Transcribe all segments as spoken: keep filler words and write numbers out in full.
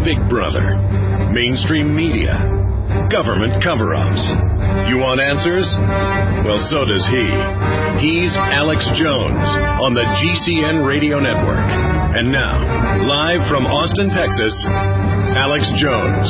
Big Brother, mainstream media, government cover-ups. You want answers? Well, so does he. He's Alex Jones on the G C N Radio Network. And now, live from Austin, Texas, Alex Jones.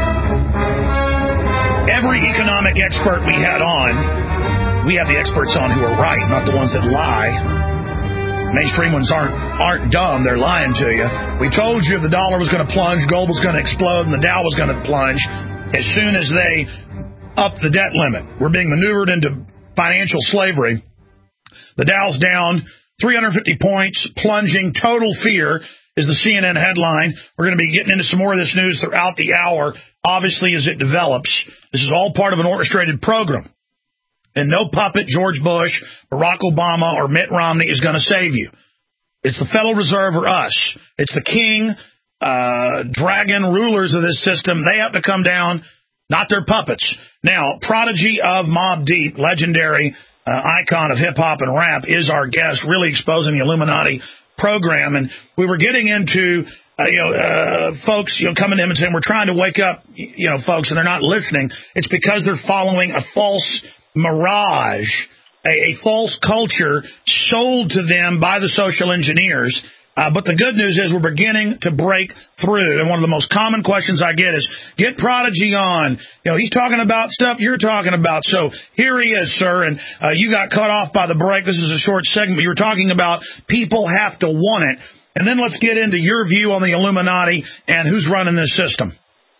Every economic expert we had on, we have the experts on who are right, not the ones that lie. Mainstream ones aren't aren't dumb. They're lying to you. We told you the dollar was going to plunge, gold was going to explode, and the Dow was going to plunge as soon as they upped the debt limit. We're being maneuvered into financial slavery. The Dow's down three hundred fifty points, plunging. Total fear is the C N N headline. We're going to be getting into some more of this news throughout the hour, obviously, as it develops. This is all part of an orchestrated program. And no puppet George Bush, Barack Obama, or Mitt Romney is going to save you. It's the Federal Reserve or us. It's the king, uh, dragon rulers of this system. They have to come down, not their puppets. Now, prodigy of Mobb Deep, legendary uh, icon of hip-hop and rap, is our guest, really exposing the Illuminati program. And we were getting into... Uh, you know, uh, folks, you know, coming to him and saying, we're trying to wake up, you know, folks, and they're not listening. It's because they're following a false mirage, a, a false culture sold to them by the social engineers. Uh, but the good news is we're beginning to break through. And one of the most common questions I get is, get Prodigy on. You know, he's talking about stuff you're talking about. So here he is, sir. And uh, you got cut off by the break. This is a short segment. You were talking about people have to want it. And then let's get into your view on the Illuminati and who's running this system.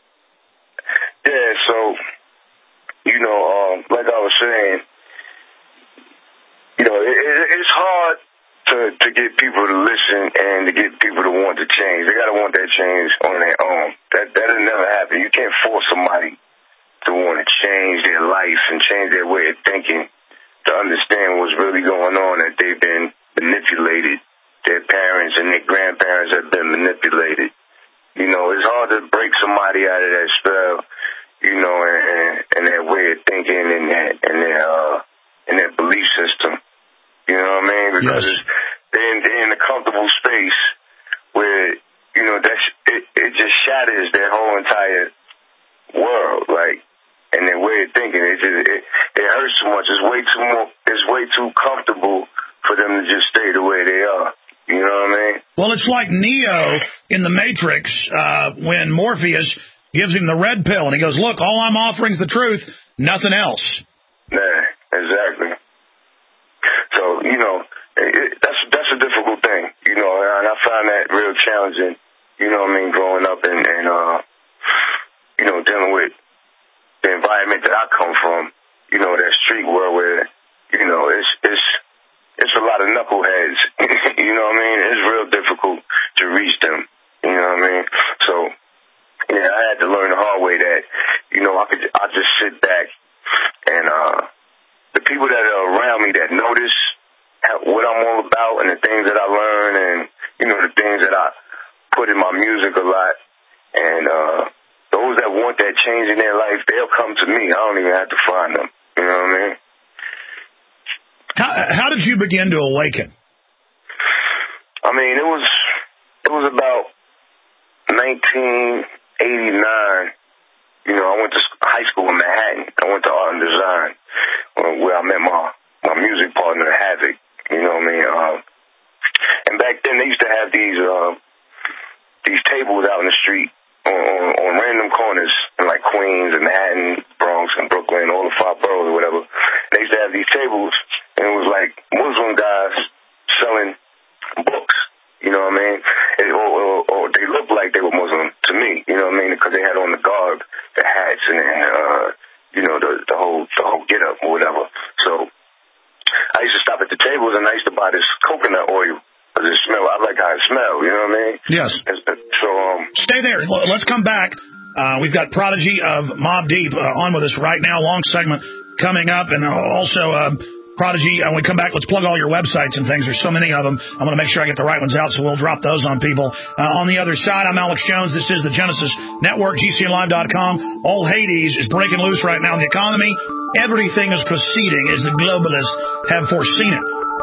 Yeah, so, you know, um, like I was saying, you know, it, it, it's hard to, to get people to listen and to get people to want to change. They got to want that change on their own. That, that'll never happen. You can't force somebody to want to change their life and change their way of thinking to understand what's really going on, that they've been manipulated. Their parents and their grandparents have been manipulated. You know, it's hard to break somebody out of that spell, you know, and, and their way of thinking and their, and their, uh, and their belief system. You know what I mean? Because yes. it's, they're, in, they're in a comfortable space where, you know, that's, it, it just shatters their whole entire world, like, and their way of thinking. It just, it, it hurts so much. It's way too more, it's way too comfortable for them to just stay the way they are. You know what I mean? Well, it's like Neo in The Matrix uh, when Morpheus gives him the red pill, and he goes, look, all I'm offering is the truth, nothing else. Yeah, exactly. So, you know, it, it, that's that's a difficult thing, you know, and I find that real challenging, you know what I mean, growing up and, and uh, you know, dealing with the environment that I come from, you know, that street world where, you know, it's it's it's a lot of knuckleheads, you know what I mean? It's real difficult to reach them, you know what I mean? So, yeah, I had to learn the hard way that, you know, I could I just sit back and uh, the people that are around me that notice how, what I'm all about and the things that I learn and, you know, the things that I put in my music a lot, and uh, those that want that change in their life, they'll come to me. I don't even have to find them, you know what I mean? How, how did you begin to awaken? I mean, it was it was about nineteen eighty-nine. You know, I went to high school in Manhattan. I went to art and design, where I met my, my music partner, Havoc. You know what I mean? Uh, and back then, they used to have these uh, these tables out in the street on, on, on random corners in like Queens and Manhattan, Bronx and Brooklyn, all the five boroughs or whatever. They used to have these tables. And it was like Muslim guys selling books, you know what I mean? It, or, or, or they looked like they were Muslim to me, you know what I mean? Because they had on the garb, the hats, and, and uh, you know, the, the whole the whole get-up or whatever. So I used to stop at the tables and I used to buy this coconut oil because it smelled. I like how it smelled, you know what I mean? Yes. So um, stay there. Let's come back. Uh, we've got Prodigy of Mobb Deep uh, on with us right now. Long segment coming up, and also. Uh, Prodigy, when we come back, let's plug all your websites and things. There's so many of them. I'm going to make sure I get the right ones out, so we'll drop those on people. Uh, on the other side, I'm Alex Jones. This is the Genesis Network, G C N live dot com. All Hades is breaking loose right now in the economy. Everything is proceeding as the globalists have foreseen it.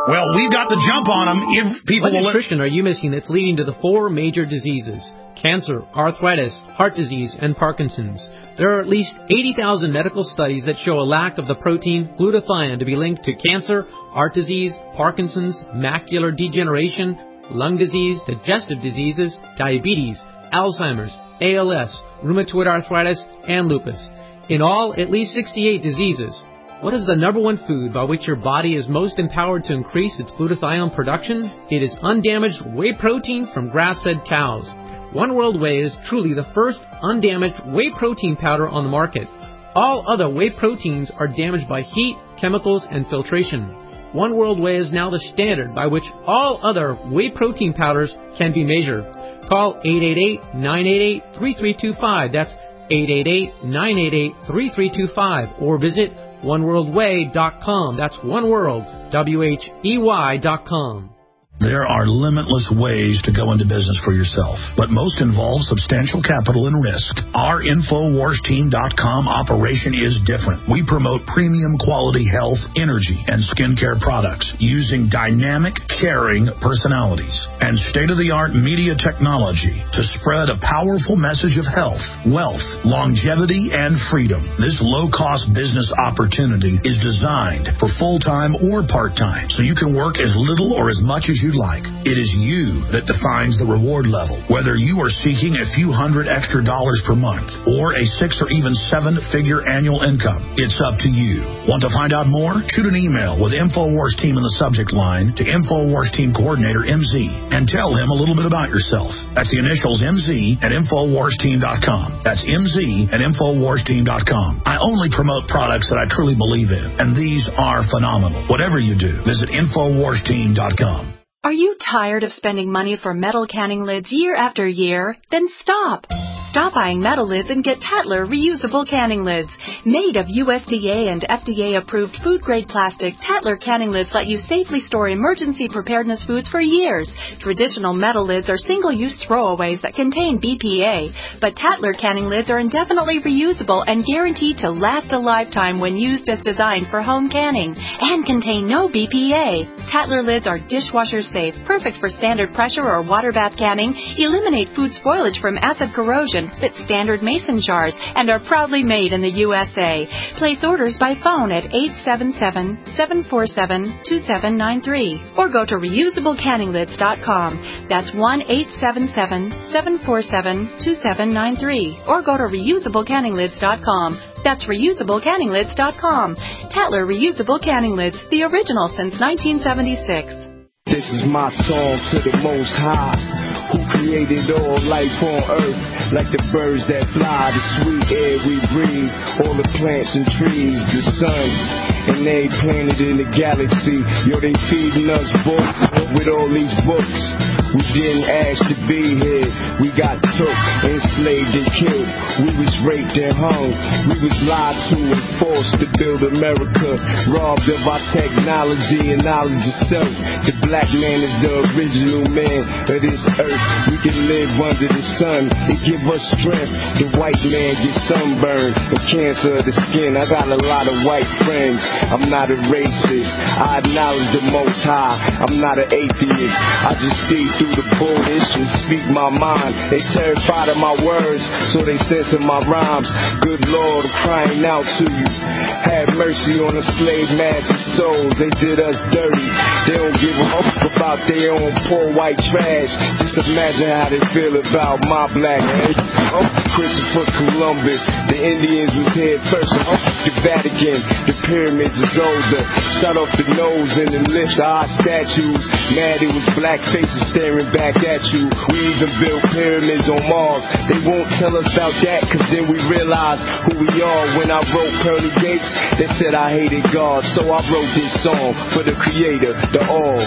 Well, we've got the jump on them. If people what will nutrition are you missing that's leading to the four major diseases? Cancer, arthritis, heart disease, and Parkinson's. There are at least eighty thousand medical studies that show a lack of the protein glutathione to be linked to cancer, heart disease, Parkinson's, macular degeneration, lung disease, digestive diseases, diabetes, Alzheimer's, A L S, rheumatoid arthritis, and lupus. In all, at least sixty-eight diseases. What is the number one food by which your body is most empowered to increase its glutathione production? It is undamaged whey protein from grass-fed cows. One World Whey is truly the first undamaged whey protein powder on the market. All other whey proteins are damaged by heat, chemicals, and filtration. One World Whey is now the standard by which all other whey protein powders can be measured. Call eight eight eight, nine eight eight, three three two five. That's eight eight eight, nine eight eight, three three two five. Or visit one world whey dot com. That's one world, W H E Y dot com. There are limitless ways to go into business for yourself, but most involve substantial capital and risk. Our Infowars Team dot com operation is different. We promote premium quality health, energy, and skincare products using dynamic, caring personalities and state-of-the-art media technology to spread a powerful message of health, wealth, longevity, and freedom. This low-cost business opportunity is designed for full-time or part-time, so you can work as little or as much as you like. It is you that defines the reward level, whether you are seeking a few hundred extra dollars per month or a six or even seven-figure annual income. It's up to you. Want to find out more? Shoot an email with Infowars Team in the subject line to Infowars Team Coordinator M Z and tell him a little bit about yourself. That's the initials M Z at Infowars Team dot com. That's M Z at Infowars Team dot com. I only promote products that I truly believe in, and these are phenomenal. Whatever you do, visit Infowars Team dot com. Are you tired of spending money for metal canning lids year after year? Then stop. Stop buying metal lids and get Tatler reusable canning lids. Made of U S D A and F D A-approved food-grade plastic, Tatler canning lids let you safely store emergency preparedness foods for years. Traditional metal lids are single-use throwaways that contain B P A, but Tatler canning lids are indefinitely reusable and guaranteed to last a lifetime when used as designed for home canning and contain no B P A. Tatler lids are dishwasher safe, perfect for standard pressure or water bath canning, eliminate food spoilage from acid corrosion, fit standard mason jars, and are proudly made in the U S A. Place orders by phone at eight seven seven, seven four seven, two seven nine three or go to reusable canning lids dot com. That's one eight seven seven, seven four seven, two seven nine three or go to reusable canning lids dot com. That's reusable canning lids dot com. Tatler Reusable Canning Lids, the original since nineteen seventy-six. This is my song to the Most High, who created all life on earth, like the birds that fly, the sweet air we breathe, all the plants and trees, the sun, and every planet in the galaxy. Yo, they feeding us books with all these books. We didn't ask to be here. We got took, enslaved and killed. We was raped and hung. We was lied to and forced to build America, robbed of our technology and knowledge of self. The black man is the original man of this earth. We can live under the sun. It give us strength. The white man gets sunburned and cancer of the skin. I got a lot of white friends. I'm not a racist. I acknowledge the Most High. I'm not an atheist. I just see through the bullish and speak my mind. They terrified of my words, so they censor my rhymes. Good Lord, I'm crying out to you. Have mercy on the slave master's souls. They did us dirty. They don't give a fuck about their own poor white trash. Just imagine how they feel about my black heads. Oh, Christopher Columbus, the Indians was here first. Oh, the Vatican, the pyramids is older. Shut off the nose and the lips of our statues. Mad it was black faces staring back at you. We even built pyramids on Mars. They won't tell us about that, cause then we realize who we are. When I wrote Pearly Gates, they said I hated God, so I wrote this song for the creator, the all.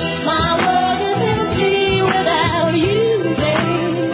My world is empty without you, babe.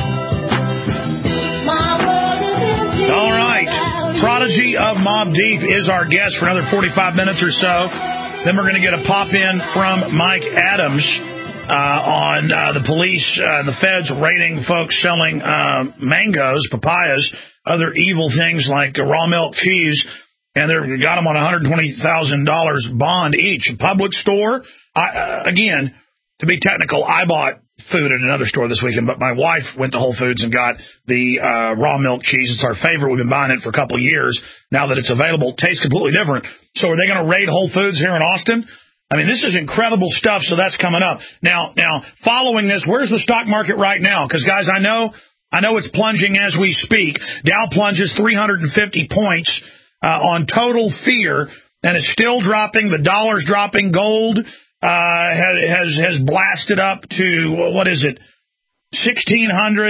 My world is empty. All right. Prodigy of Mobb Deep is our guest for another forty-five minutes or so. Then we're going to get a pop-in from Mike Adams uh, on uh, the police, uh, the feds raiding folks selling uh, mangoes, papayas, other evil things like uh, raw milk cheese and they got them on one hundred twenty thousand dollars bond each. A Public store, I, uh, again, to be technical, I bought food at another store this weekend, but my wife went to Whole Foods and got the uh, raw milk cheese. It's our favorite. We've been buying it for a couple of years. Now that it's available, it tastes completely different. So are they going to raid Whole Foods here in Austin? I mean, this is incredible stuff, so that's coming up. Now, now following this, where's the stock market right now? Because, guys, I know I know it's plunging as we speak. Dow plunges three hundred fifty points uh, on total fear, and it's still dropping. The dollar's dropping. Gold Uh, has has blasted up to, what is it, sixteen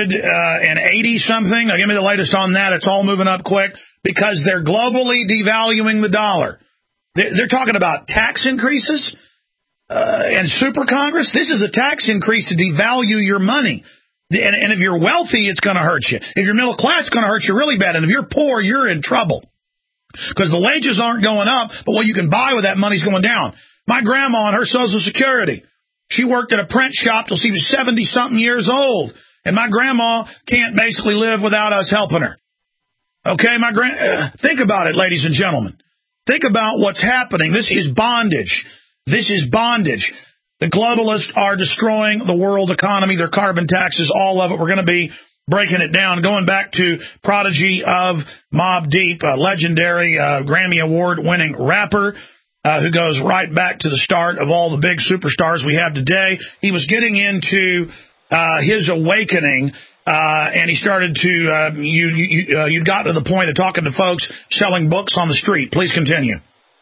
eighty something. Now, give me the latest on that. It's all moving up quick because they're globally devaluing the dollar. They're talking about tax increases uh, and super Congress. This is a tax increase to devalue your money. And, and if you're wealthy, it's going to hurt you. If you're middle class, it's going to hurt you really bad. And if you're poor, you're in trouble because the wages aren't going up, but what you can buy with that money's going down. My grandma on her Social Security, she worked at a print shop till she was seventy-something years old. And my grandma can't basically live without us helping her. Okay, my grand. Uh, think about it, ladies and gentlemen. Think about what's happening. This is bondage. This is bondage. The globalists are destroying the world economy, their carbon taxes, all of it. We're going to be breaking it down, going back to prodigy of Mobb Deep, a legendary uh, Grammy Award-winning rapper. Uh, who goes right back to the start of all the big superstars we have today. He was getting into uh, his awakening, uh, and he started to, uh, you, you, uh, you'd got to the point of talking to folks selling books on the street. Please continue.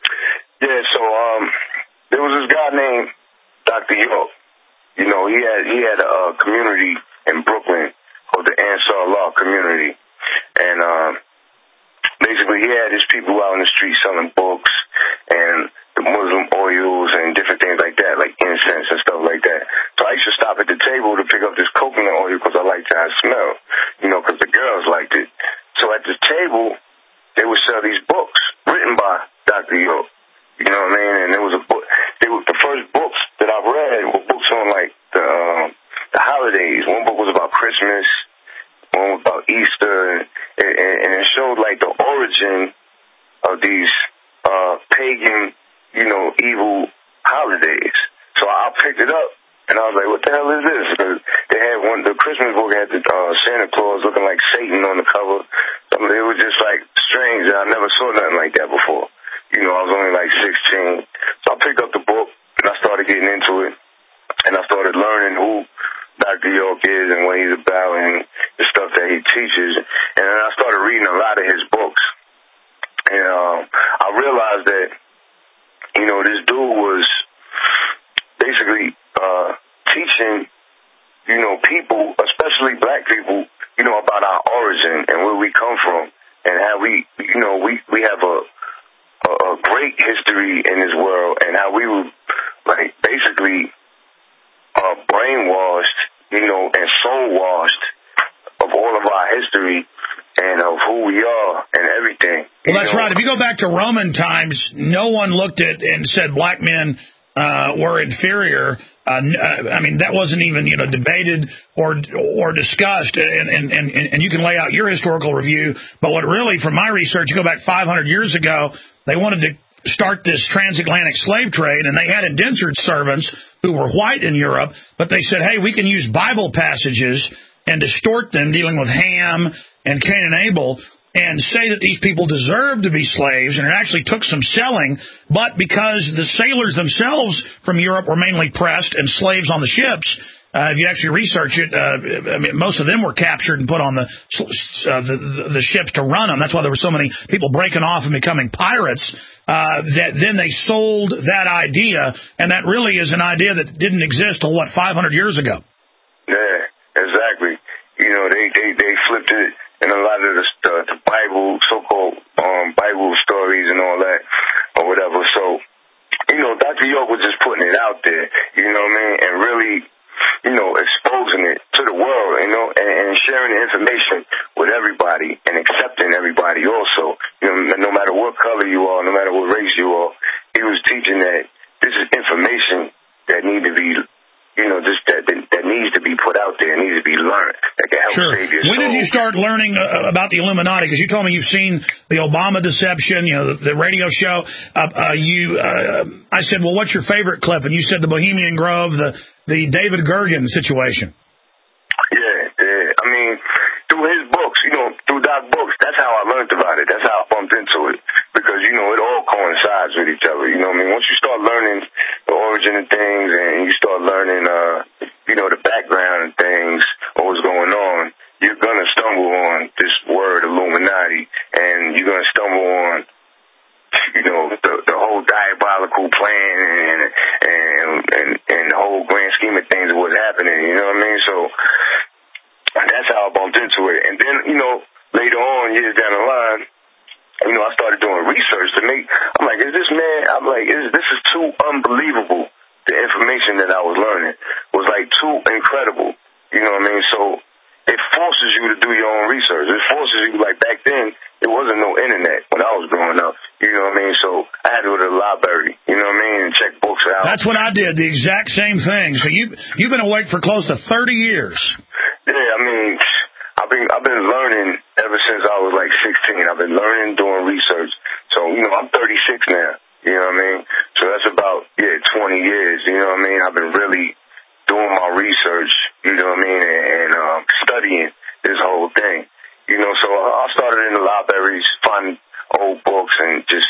Yeah, so um, there was this guy named Doctor York. You know, he had he had a, a community in Brooklyn called the Ansar Law community. And um, basically he had his people out in the street selling books and the Muslim oils and different things like that, like incense and stuff like that. So I used to stop at the table to pick up this coconut oil because I liked how it smelled, you know, because the girls liked it. So at the table, they would sell these books written by Doctor York. You know what I mean? And it was a book. They were the first books that I read were books on like the um, the holidays. One book was about Christmas. One was about Easter, and, and, and it showed like the origin of these uh, pagan, you know, evil holidays. So I picked it up, and I was like, "What the hell is this?" Because they had one. The Christmas book had the uh, Santa Claus looking like Satan on the cover. So it was just like strange. I never saw nothing like that before. You know, I was only like sixteen. So I picked up the book, and I started getting into it, and I started learning who Doctor York is and what he's about and the stuff that he teaches. And then I started reading a lot of his books. And um, I realized that, you know, this dude was basically uh, teaching, you know, people, especially black people, you know, about our origin and where we come from and how we, you know, we, we have a, a, a great history in this world and how we were, like, basically uh, brainwashed, you know, and soul-washed of all of our history and of who we are and everything. Well, that's know? right. If you go back to Roman times, no one looked at and said black men uh, were inferior. Uh, I mean, that wasn't even, you know, debated or or discussed. And, and, and, and you can lay out your historical review. But what really, from my research, you go back five hundred years ago, they wanted to start this transatlantic slave trade, and they had indentured servants who were white in Europe, but they said, hey, we can use Bible passages and distort them, dealing with Ham and Cain and Abel, and say that these people deserved to be slaves, and it actually took some selling, but because the sailors themselves from Europe were mainly pressed and slaves on the ships, uh, if you actually research it, uh, I mean, most of them were captured and put on the, uh, the, the the ships to run them. That's why there were so many people breaking off and becoming pirates, uh, that then they sold that idea, and that really is an idea that didn't exist till, what, five hundred years ago? Yeah, exactly. You know, they, they, they flipped it in a lot of the, the, the Bible, so-called um, Bible stories and all that, or whatever. So, you know, Doctor York was just putting it out there, you know what I mean, and really, you know, exposing it to the world, you know, and, and sharing the information with everybody and accepting everybody also. You know, no matter what color you are, no matter what race you are, he was teaching that this is information that need to be, you know, just that that, that needs needs to be put out there. It needs to be learned. That can help sure. save your When soul. did you start learning uh, about the Illuminati? Because you told me you've seen the Obama deception, you know, the, the radio show. Uh, uh, you, uh, I said, well, what's your favorite clip? And you said the Bohemian Grove, the the David Gergen situation. Yeah, yeah. I mean, through his books, you know, through Doc books, that's how I learned about it. That's how I bumped into it. Because, you know, it all coincides with each other. You know what I mean? Once you start learning the origin of things and you start learning, uh, you know, the background of things, what was going on, you're going to stumble on this word Illuminati, and you're going to stumble on, you know, the, the whole diabolical plan and, and, and, and the whole grand scheme of things of what's happening. You know what I mean? So that's how I bumped into it. And then, you know, later on, years down the line, you know, I started doing research to make, I'm like, is this man, I'm like, is, this is too unbelievable. The information that I was learning was like too incredible. You know what I mean? So it forces you to do your own research. It forces you, like back then, there wasn't no internet when I was growing up. You know what I mean? So I had to go to the library, you know what I mean, and check books out. That's what I did, the exact same thing. So you, you've been awake for close to thirty years. Yeah, I mean, I've been I've been learning ever since I was like sixteen. I've been learning, doing research. So, you know, I'm thirty-six now. You know what I mean? So that's about, yeah, twenty years. You know what I mean? I've been really doing my research, you know what I mean, and, and um, studying this whole thing. You know, so I started in the libraries, finding old books and just,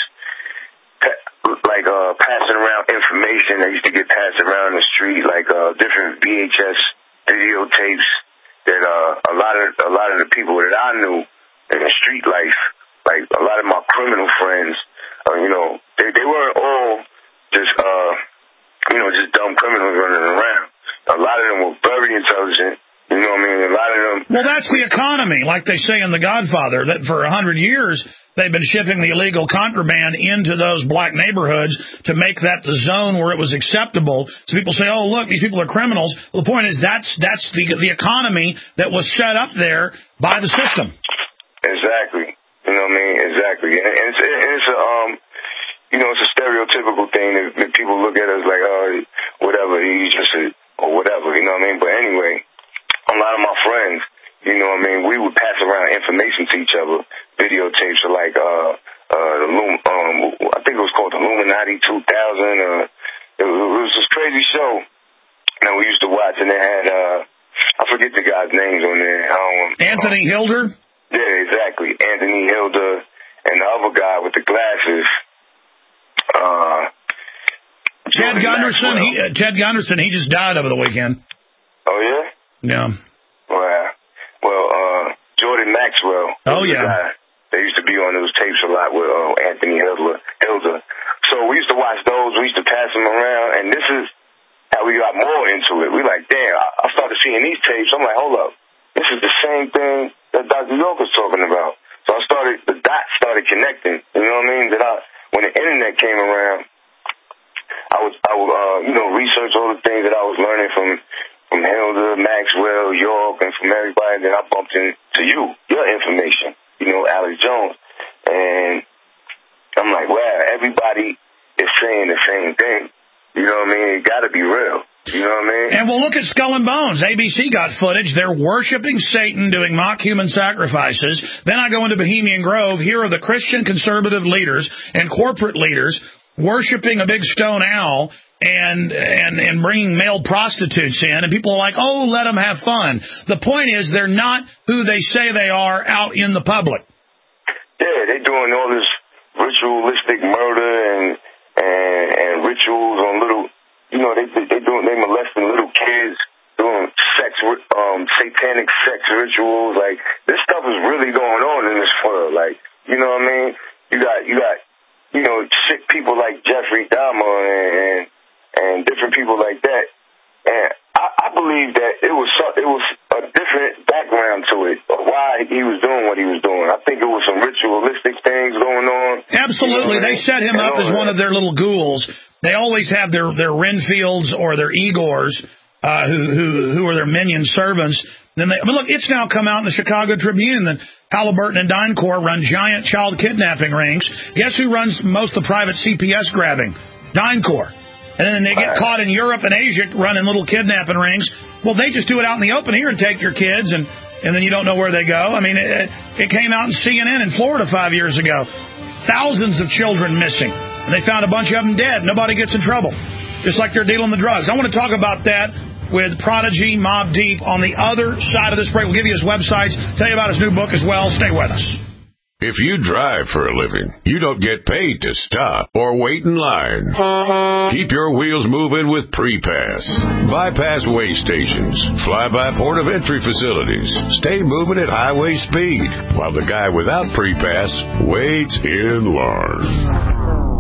like, uh, passing around information that used to get passed around the street, like uh, different V H S videotapes that uh, a lot of a lot of the people that I knew in the street life, like a lot of my criminal friends, uh, you know, they they weren't all just uh, you know, just dumb criminals running around. A lot of them were very intelligent. You know what I mean? A lot of them. Well, that's the economy, like they say in The Godfather, that for a hundred years they've been shipping the illegal contraband into those black neighborhoods to make that the zone where it was acceptable. So people say, oh, look, these people are criminals. Well, the point is that's that's the the economy that was set up there by the system. Exactly. You know what I mean? Exactly. And it's, it's a, um, you know, it's a stereotypical thing that, that people look at us like, oh, whatever, he's just a, or whatever, you know what I mean? But anyway, a lot of my friends, you know what I mean, we would pass around information to each other, videotapes of like, uh, uh, the Lum, um, I think it was called the Illuminati two thousand, uh, it was, it was this crazy show that we used to watch, and they had, uh, I forget the guy's names on there. I don't, Anthony um, Hilder? Yeah, exactly. Anthony Hilder, and the other guy with the glasses, uh, Ted Gunderson, he, uh, Ted Gunderson, he just died over the weekend. Oh, yeah? Yeah. Well, well, uh, Jordan Maxwell. Oh, yeah. Guy. They used to be on those tapes a lot with uh, Anthony Hilder. Hilder. So we used to watch those. We used to pass them around, and this is how we got more into it. We like, damn, I, I started seeing these tapes. I'm like, hold up. This is the same thing that Doctor York was talking about. So I started, the dots started connecting. You know what I mean? That I, when the internet came around, I would, I would, uh, you know, research all the things that I was learning from, from Hilder, Maxwell, York, and from everybody. Then I bumped into you, your information, you know, Alex Jones. And I'm like, wow, everybody is saying the same thing. You know what I mean? It got to be real. You know what I mean? And we'll look at Skull and Bones. A B C got footage. They're worshiping Satan, doing mock human sacrifices. Then I go into Bohemian Grove. Here are the Christian conservative leaders and corporate leaders worshiping a big stone owl and and and bringing male prostitutes in. And people are like, oh, let them have fun. The point is they're not who they say they are out in the public. Yeah, they're doing all this ritualistic murder and and, and rituals on little... You know, they they doing they molesting little kids, doing sex, um, satanic sex rituals. Like, this stuff is really going on in this world. Like, you know what I mean? You got you got you know sick people like Jeffrey Dahmer and and, and different people like that. And I, I believe that it was it was a different background to it, of why he was doing what he was doing. I think it was some ritualistic things going on. Absolutely, you know, they set him up as one of their little ghouls. They always have their, their Renfields or their Igors, uh, who, who, who are their minion servants. Then they, but look, it's now come out in the Chicago Tribune that Halliburton and DynCorp run giant child kidnapping rings. Guess who runs most of the private C P S grabbing? DynCorp. And then they get caught in Europe and Asia running little kidnapping rings. Well, they just do it out in the open here and take your kids, and, and then you don't know where they go. I mean, it, it came out in C N N in Florida five years ago. Thousands of children missing. And they found a bunch of them dead. Nobody gets in trouble. Just like they're dealing the drugs. I want to talk about that with Prodigy Mobb Deep on the other side of this break. We'll give you his websites, tell you about his new book as well. Stay with us. If you drive for a living, you don't get paid to stop or wait in line. Keep your wheels moving with Pre-Pass. Bypass way stations, fly-by port of entry facilities. Stay moving at highway speed, while the guy without Pre-Pass waits in line.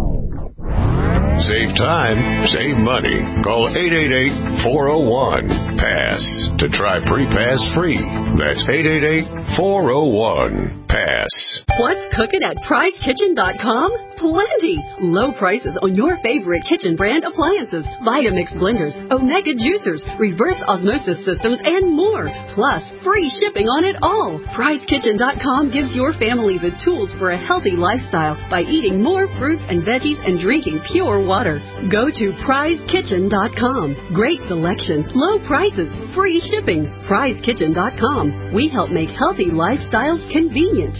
Save time, save money. Call eight eight eight, four oh one, PASS to try Pre-Pass free. That's eight eight eight, four oh one, PASS. What's cooking at prize kitchen dot com? Plenty! Low prices on your favorite kitchen brand appliances, Vitamix blenders, Omega juicers, reverse osmosis systems, and more. Plus, free shipping on it all. prize kitchen dot com gives your family the tools for a healthy lifestyle by eating more fruits and veggies and drinking pure water. Go to prize kitchen dot com. Great selection, low prices, free shipping. prize kitchen dot com. We help make healthy lifestyles convenient.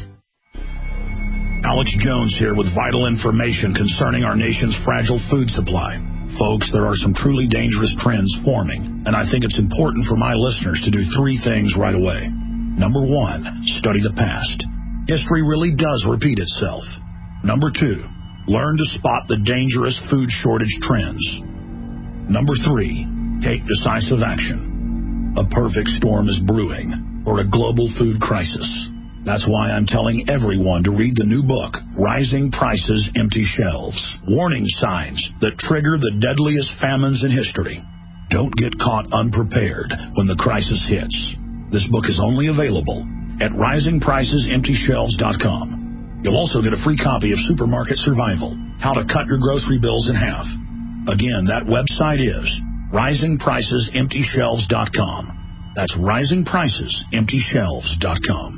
Alex Jones here with vital information concerning our nation's fragile food supply. Folks, there are some truly dangerous trends forming, and I think it's important for my listeners to do three things right away. Number one, study the past. History really does repeat itself. Number two, learn to spot the dangerous food shortage trends. Number three, take decisive action. A perfect storm is brewing, or a global food crisis. That's why I'm telling everyone to read the new book, Rising Prices, Empty Shelves. Warning signs that trigger the deadliest famines in history. Don't get caught unprepared when the crisis hits. This book is only available at rising prices empty shelves dot com. You'll also get a free copy of Supermarket Survival, How to Cut Your Grocery Bills in Half. Again, that website is rising prices empty shelves dot com. That's rising prices empty shelves dot com.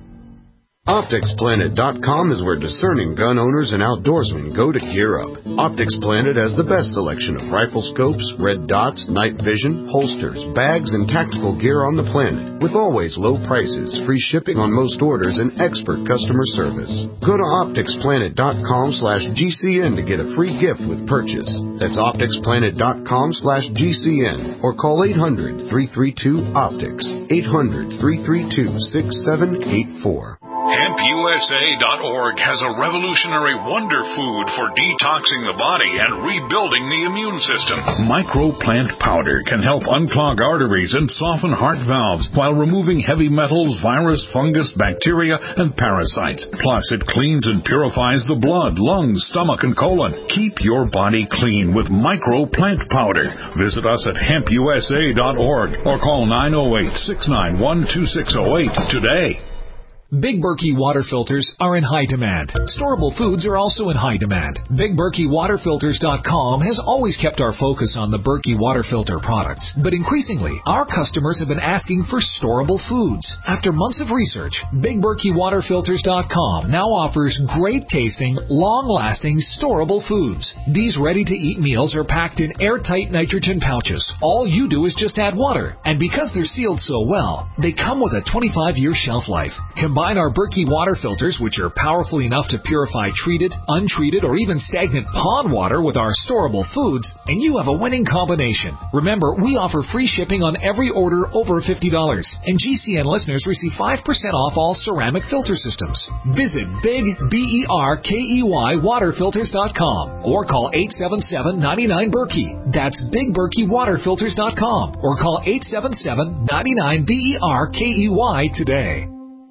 Optics Planet dot com is where discerning gun owners and outdoorsmen go to gear up. Optics Planet has the best selection of rifle scopes, red dots, night vision, holsters, bags, and tactical gear on the planet, with always low prices, free shipping on most orders, and expert customer service. Go to optics planet dot com slash G C N to get a free gift with purchase. That's optics planet dot com slash G C N or call eight hundred, three three two, optics, eight hundred, three three two, six seven eight four. Hemp U S A dot org has a revolutionary wonder food for detoxing the body and rebuilding the immune system. Microplant powder can help unclog arteries and soften heart valves while removing heavy metals, virus, fungus, bacteria, and parasites. Plus, it cleans and purifies the blood, lungs, stomach, and colon. Keep your body clean with Microplant powder. Visit us at hemp U S A dot org or call nine oh eight, six nine one, two six oh eight today. Big Berkey water filters are in high demand. Storable foods are also in high demand. Big Berkey Water Filters dot com has always kept our focus on the Berkey water filter products. But increasingly, our customers have been asking for storable foods. After months of research, Big Berkey Water Filters dot com now offers great tasting, long-lasting, storable foods. These ready-to-eat meals are packed in airtight nitrogen pouches. All you do is just add water. And because they're sealed so well, they come with a twenty-five year shelf life. Combine our Berkey water filters, which are powerful enough to purify treated, untreated, or even stagnant pond water with our storable foods, and you have a winning combination. Remember, we offer free shipping on every order over fifty dollars, and G C N listeners receive five percent off all ceramic filter systems. Visit Big B E R K E Y Water Filters dot com or call eight seven seven, nine nine, Berkey. That's Big Berkey Water Filters dot com or call eight seven seven, nine nine, B E R K E Y today.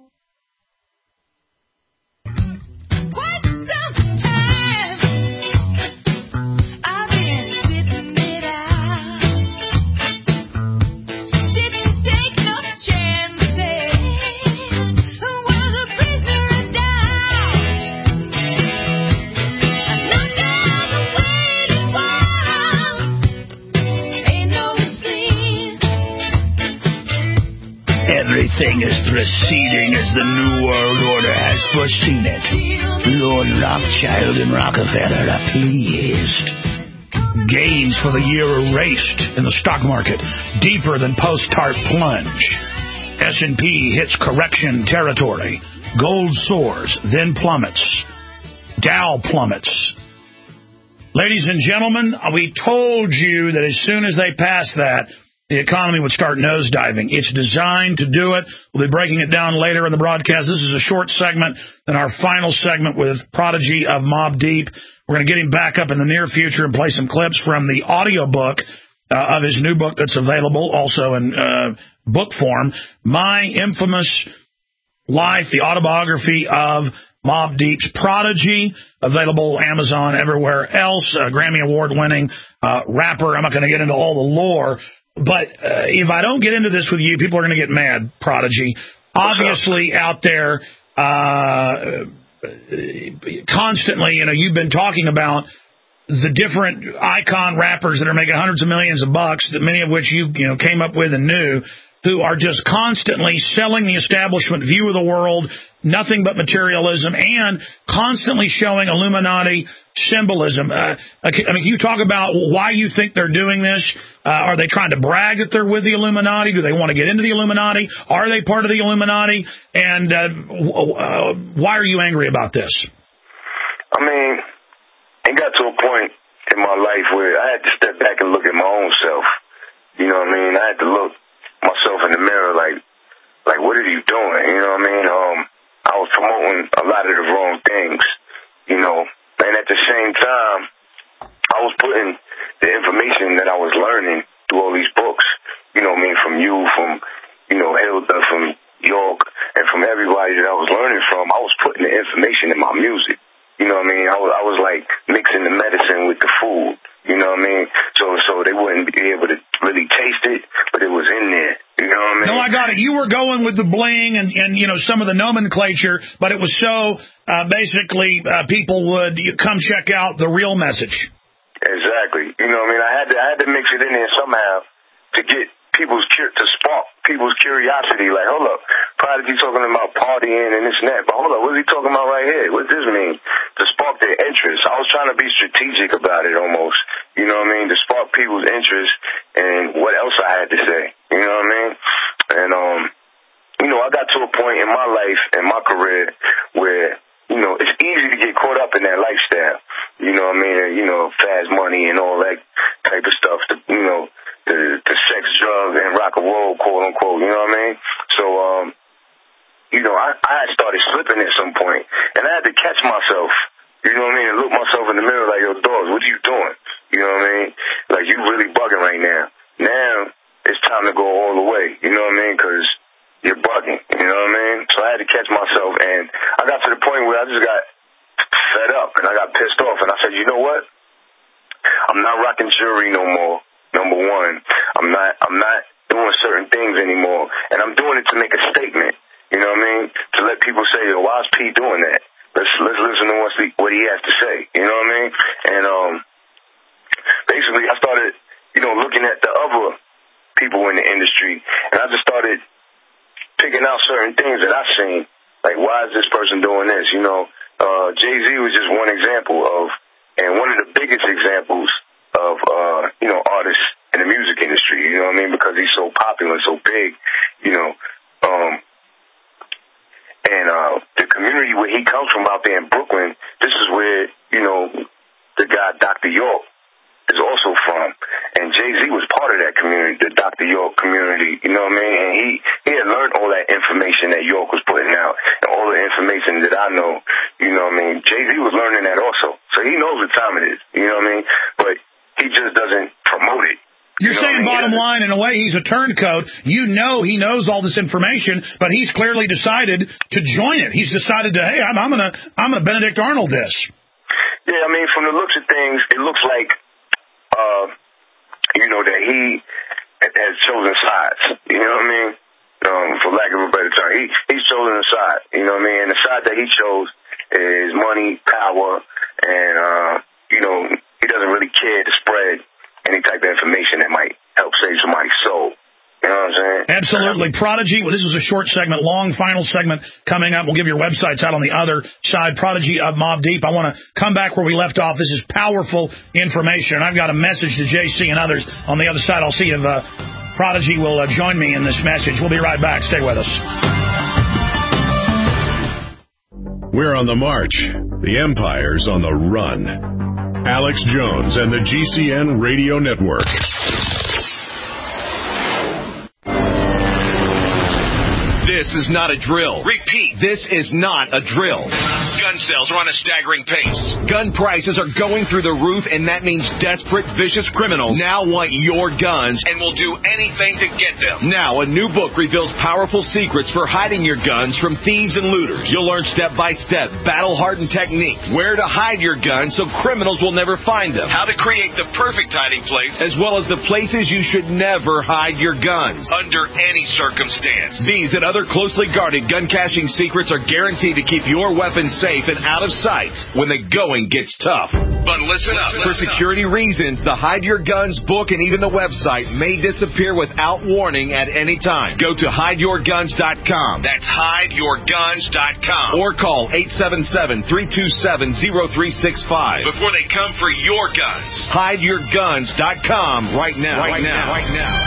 Everything is proceeding as the New World Order has foreseen it. Lord Rothschild and Rockefeller are pleased. Gains for the year erased in the stock market, deeper than post-tart plunge. S and P hits correction territory. Gold soars, then plummets. Dow plummets. Ladies and gentlemen, we told you that as soon as they passed that, the economy would start nosediving. It's designed to do it. We'll be breaking it down later in the broadcast. This is a short segment, then our final segment with Prodigy of Mobb Deep. We're going to get him back up in the near future and play some clips from the audiobook uh, of his new book that's available also in uh, book form, My Infamous Life, the autobiography of Mobb Deep's Prodigy, available Amazon, everywhere else, uh, Grammy Award-winning uh, rapper. I'm not going to get into all the lore, but uh, if I don't get into this with you, people are going to get mad, Prodigy. Obviously, out there, uh, constantly, you know, you've been talking about the different icon rappers that are making hundreds of millions of bucks, that many of which you, you know, came up with and knew, who are just constantly selling the establishment view of the world, nothing but materialism, and constantly showing Illuminati symbolism. Uh, I mean, can you talk about why you think they're doing this? Uh, are they trying to brag that they're with the Illuminati? Do they want to get into the Illuminati? Are they part of the Illuminati? And uh, uh, why are you angry about this? I mean, it got to a point in my life where I had to step back and look at my own self. You know what I mean? I had to look myself in the mirror like, like, what are you doing? You know what I mean? Um, I was promoting a lot of the wrong things, you know, and at the same time, I was putting the information that I was learning through all these books, you know what I mean, from you, from, you know, Hilda, from York, and from everybody that I was learning from. I was putting the information in my music. You know what I mean? I was, I was like mixing the medicine with the food. You know what I mean? So, so they wouldn't be able to really taste it, but it was in there. You know what I mean? No, I got it. You were going with the bling and, and you know, some of the nomenclature, but it was so, uh, basically, uh, people would come check out the real message. Exactly. You know what I mean? I had to, I had to mix it in there somehow to get people's, to spark people's curiosity. Like, hold up, Prodigy talking about partying and this and that, but hold up, what is he talking about right here? What does this mean? To spark their interest. I was trying to be strategic about it almost. You know what I mean? To spark people's interest and what else I had to say. You know what I mean? And, um, you know, I got to a point in my life and my career where, you know, it's easy to get caught up in that lifestyle. You know what I mean? And, you know, fast money and all that type of stuff. The, you know, the, the sex, drugs, and rock and roll, quote unquote. You know what I mean? So, um, you know, I, I had started slipping at some point, and I had to catch myself. You know what I mean? And look myself in the mirror like, yo, dogs, what are you doing? You know what I mean? Like, you really bugging right now. Now, it's time to go all the way. You know what I mean? Because you're bugging. You know what I mean? So I had to catch myself, and I got to the point where I just got fed up, and I got pissed off, and I said, you know what? I'm not rocking jewelry no more, number one. I'm not, I'm not doing certain things anymore, and I'm doing it to make a statement. You know what I mean? To let people say, yo, why is P doing that? Let's, let's listen to what he, what he has to say. You know what I mean? And, um, basically I started, you know, looking at the other people in the industry, and I just started picking out certain things that I've seen. Like, why is this person doing this? You know, uh, Jay-Z was just one example of, and one of the biggest examples of, uh, you know, artists in the music industry, you know what I mean? Because he's so popular, so big, you know, um, and, uh, the community where he comes from out there in Brooklyn, this is where, you know, the guy, Doctor York, is also from. And Jay-Z was part of that community, the Doctor York community, you know what I mean? And he, he had learned all that information that York was putting out, and all the information that I know, you know what I mean? Jay-Z was learning that also. So he knows what time it is, you know what I mean? But he just doesn't promote it. You're you know saying, I mean? bottom line, in a way, he's a turncoat. You know he knows all this information, but he's clearly decided to join it. He's decided to, hey, I'm, I'm gonna, I'm gonna Benedict Arnold this. Yeah, I mean, from the looks of things, it looks like, uh, you know, that he has chosen sides. You know what I mean? Um, for lack of a better term, he he's chosen a side. You know what I mean? And the side that he chose is money, power, and uh, you know, he doesn't really care to spread any type of information that might help save somebody's soul. You know what I'm saying? Absolutely. Prodigy, well, this is a short segment, long final segment coming up. We'll give your websites out on the other side. Prodigy of Mobb Deep. I want to come back where we left off. This is powerful information. And I've got a message to J C and others on the other side. I'll see if uh, Prodigy will uh, join me in this message. We'll be right back. Stay with us. We're on the march. The Empire's on the run. Alex Jones and the G C N Radio Network. This is not a drill. Repeat, this is not a drill. Gun sales are on a staggering pace. Gun prices are going through the roof, and that means desperate, vicious criminals now want your guns and will do anything to get them. Now, a new book reveals powerful secrets for hiding your guns from thieves and looters. You'll learn step-by-step, battle-hardened techniques, where to hide your guns so criminals will never find them, how to create the perfect hiding place, as well as the places you should never hide your guns, under any circumstance. These and other closely guarded gun caching secrets are guaranteed to keep your weapons safe and out of sight when the going gets tough. But listen up. For security reasons, the Hide Your Guns book and even the website may disappear without warning at any time. Go to hide your guns dot com. That's hide your guns dot com. Or call eight seven seven, three two seven, zero three six five before they come for your guns. hide your guns dot com right now. Right, right now. now. Right now.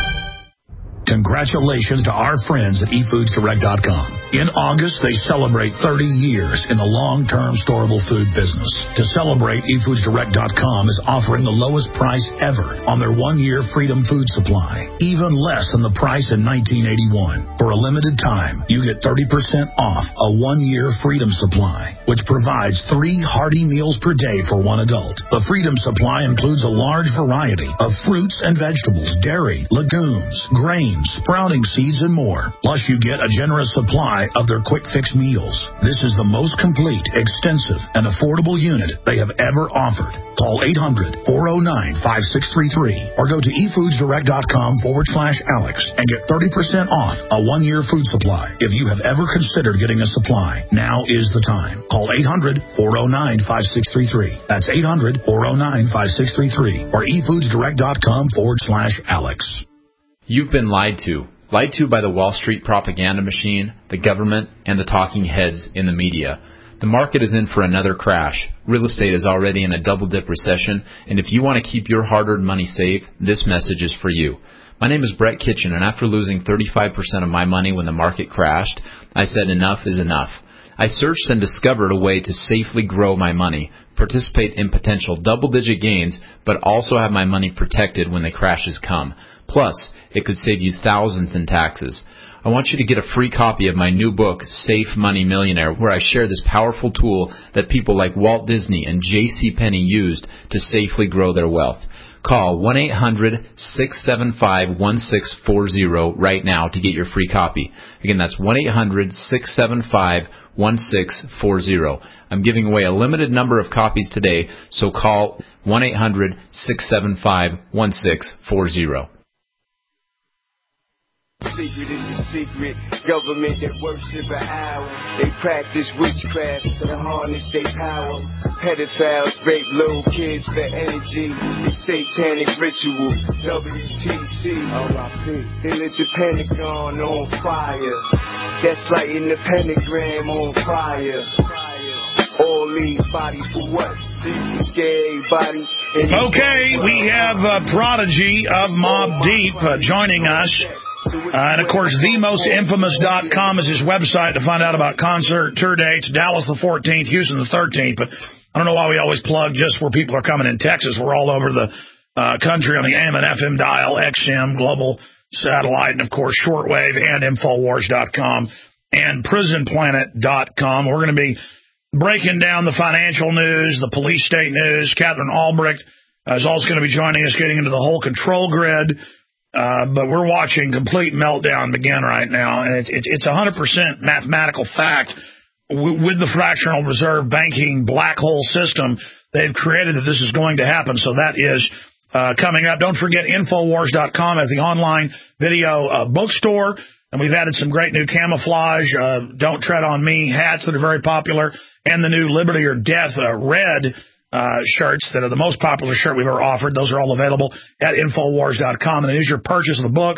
Congratulations to our friends at e foods direct dot com. In August, they celebrate thirty years in the long-term storable food business. To celebrate, e foods direct dot com is offering the lowest price ever on their one-year Freedom food supply, even less than the price in nineteen eighty-one. For a limited time, you get thirty percent off a one-year Freedom supply, which provides three hearty meals per day for one adult. The Freedom supply includes a large variety of fruits and vegetables, dairy, legumes, grains, sprouting seeds, and more. Plus, you get a generous supply of their quick fix meals. This is the most complete, extensive, and affordable unit they have ever offered. Call eight hundred, four oh nine, five six three three or go to e foods direct dot com forward slash Alex and get thirty percent off a one-year food supply. If you have ever considered getting a supply, now is the time. Call eight hundred, four oh nine, five six three three. That's eight hundred, four oh nine, five six three three or e foods direct dot com forward slash Alex. You've been lied to. Lied to by the Wall Street propaganda machine, the government, and the talking heads in the media. The market is in for another crash. Real estate is already in a double-dip recession, and if you want to keep your hard-earned money safe, this message is for you. My name is Brett Kitchen, and after losing thirty-five percent of my money when the market crashed, I said enough is enough. I searched and discovered a way to safely grow my money, participate in potential double-digit gains, but also have my money protected when the crashes come. Plus, it could save you thousands in taxes. I want you to get a free copy of my new book, Safe Money Millionaire, where I share this powerful tool that people like Walt Disney and J C Penney used to safely grow their wealth. Call one eight hundred, six seven five, one six four zero right now to get your free copy. Again, that's one eight hundred, six seven five, one six four zero. I'm giving away a limited number of copies today, so call one eight hundred, six seven five, one six four zero. Secret is the secret. Government that worship an hour. They practice witchcraft to harness their power. Pedophiles rape little kids for energy. It's satanic ritual. W T C. R I P. They lit the Pentagon on fire. That's lighting the pentagram on fire. All these bodies for what? See, you scare everybody. Okay, we have uh, Prodigy of Mobb Deep uh, joining us. Uh, and, of course, the most infamous dot com is his website to find out about concert tour dates. Dallas the fourteenth, Houston the thirteenth. But I don't know why we always plug just where people are coming in Texas. We're all over the uh, country on the A M and F M dial, X M, global satellite, and, of course, shortwave and infowars dot com and prison planet dot com. We're going to be breaking down the financial news, the police state news. Catherine Albrecht uh, is also going to be joining us, getting into the whole control grid. Uh, but we're watching complete meltdown begin right now, and it's it's, it's one hundred percent mathematical fact. W- with the fractional reserve banking black hole system, they've created that this is going to happen. So that is uh, coming up. Don't forget, infowars dot com as the online video uh, bookstore, and we've added some great new camouflage, uh, Don't Tread on Me hats that are very popular, and the new Liberty or Death uh, red Uh, shirts that are the most popular shirt we've ever offered. Those are all available at infowars dot com. And it is your purchase of the books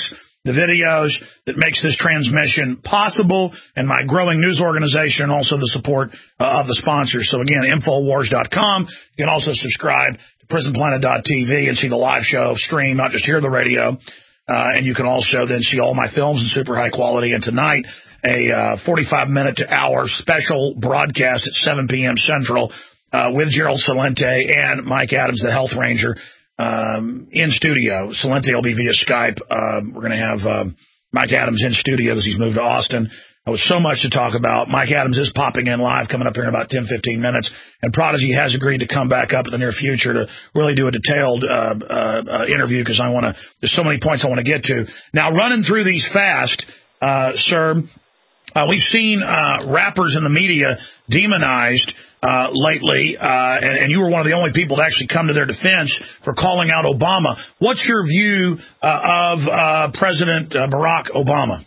the videos, that makes this transmission possible, and my growing news organization, also the support uh, of the sponsors. So, again, Infowars dot com. You can also subscribe to Prison Planet dot T V and see the live show stream, not just hear the radio. Uh, and you can also then see all my films in super high quality. And tonight, a uh, forty-five minute to hour special broadcast at seven p.m. Central uh, with Gerald Celente and Mike Adams, the Health Ranger, um, in studio. Celente will be via Skype. Um, we're going to have um, Mike Adams in studio because he's moved to Austin. There was so much to talk about. Mike Adams is popping in live, coming up here in about ten, fifteen minutes. And Prodigy has agreed to come back up in the near future to really do a detailed uh, uh, uh, interview because I want to. There's so many points I want to get to. Now, running through these fast, uh, sir, uh, we've seen uh, rappers in the media demonized uh, lately, uh, and, and you were one of the only people to actually come to their defense for calling out Obama. What's your view uh, of uh, President uh, Barack Obama?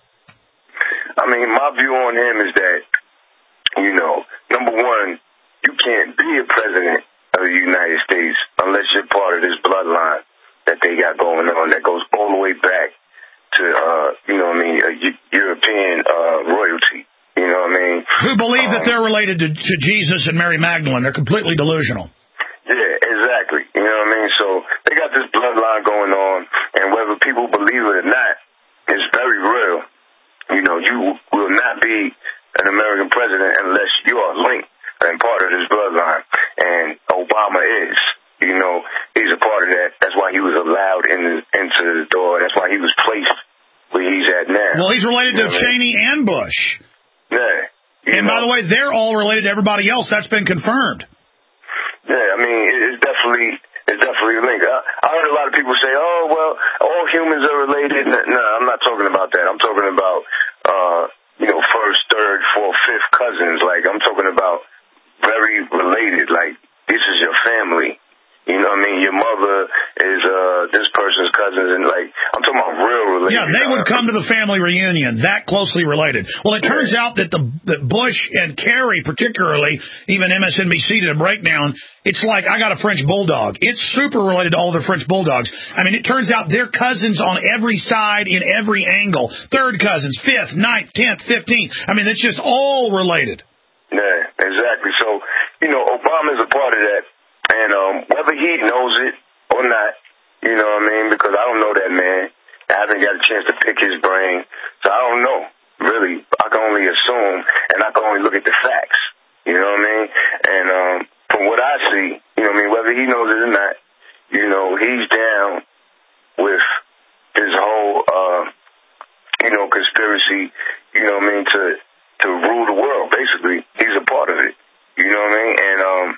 I mean, my view on him is that, you know, number one, you can't be a president of the United States unless you're part of this bloodline that they got going on that goes all the way back to, uh, you know what I mean, a European uh, royalty. You know what I mean? Who believe um, that they're related to, to Jesus and Mary Magdalene. They're completely delusional. Yeah, exactly. You know what I mean? So they got this bloodline going on, and whether people believe it or not, it's very real. You know, you will not be an American president unless you are linked and part of this bloodline. And Obama is. You know, he's a part of that. That's why he was allowed in the, into the door. That's why he was placed where he's at now. Well, he's related you know to Cheney I mean? and Bush. Yeah. And know. By the way, they're all related to everybody else. That's been confirmed. Yeah, I mean, it's definitely... It's definitely a link. I, I heard a lot of people say, oh, well, all humans are related. No, I'm not talking about that. I'm talking about, uh, you know, first, third, fourth, fifth cousins. Like, I'm talking about very related. Like, this is your family. You know what I mean? Your mother is uh, this person's cousin. And, like, I'm talking about real related. Yeah, they would come to the family reunion, that closely related. Well, it turns yeah. out that the that Bush and Kerry, particularly, even M S N B C did a breakdown. It's like I got a French bulldog. It's super related to all the French bulldogs. I mean, it turns out they're cousins on every side in every angle. Third cousins, fifth, ninth, tenth, fifteenth. I mean, it's just all related. Yeah, exactly. So, you know, Obama's a part of that. And um, whether he knows it or not, you know what I mean, because I don't know that man. I haven't got a chance to pick his brain. So I don't know, really. I can only assume, and I can only look at the facts. You know what I mean? And um, from what I see, you know what I mean, whether he knows it or not, you know, he's down with his whole, uh, you know, conspiracy, you know what I mean, to, to rule the world, basically. He's a part of it. You know what I mean? And, um,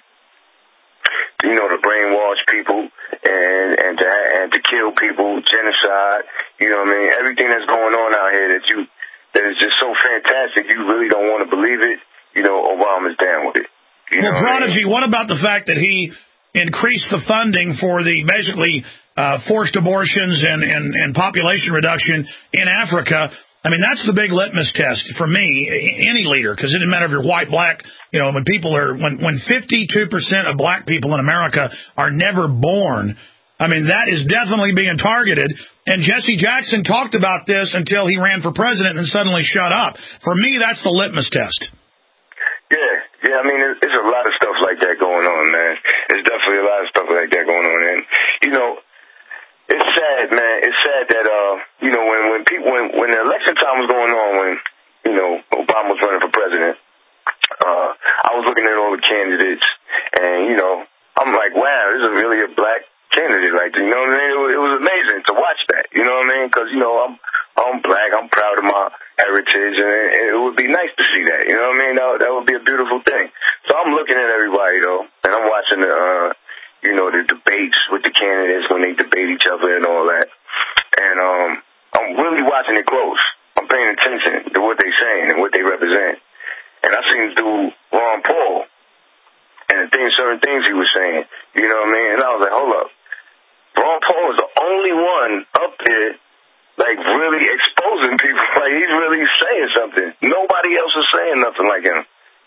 you know, to brainwash people and and to and to kill people, genocide. You know what I mean? Everything that's going on out here that you that is just so fantastic, you really don't want to believe it. You know, Obama's down with it. You well, know Prodigy, what, I mean? What about the fact that he increased the funding for the basically uh, forced abortions and, and and population reduction in Africa? I mean, that's the big litmus test for me, any leader, because it doesn't matter if you're white, black, you know, when people are, when, when fifty-two percent of black people in America are never born, I mean, that is definitely being targeted. And Jesse Jackson talked about this until he ran for president and then suddenly shut up. For me, that's the litmus test. Yeah, yeah, I mean, there's a lot of stuff like that going on, man. There's definitely a lot of stuff like that going on. And, you know, it's sad, man. It's sad that, uh, you know, when, when people, when, when the election time was going on, when, you know, Obama was running for president, uh, I was looking at all the candidates and, you know, I'm like, wow, this is really a black candidate. Like, you know what I mean? It was, it was amazing to watch that, you know what I mean? Cause, you know, I'm, I'm black. I'm proud of my heritage and it, it would be nice to see that, you know what I mean? That, that would be a beautiful thing. So I'm looking at everybody though, and I'm watching the, uh, you know, the debates with the candidates when they debate each other and all that. And um, I'm really watching it close. I'm paying attention to what they're saying and what they represent. And I seen through Ron Paul and the things, certain things he was saying, you know what I mean? And I was like, hold up. Ron Paul is the only one up there, like, really exposing people. Like, he's really saying something. Nobody else is saying nothing like him.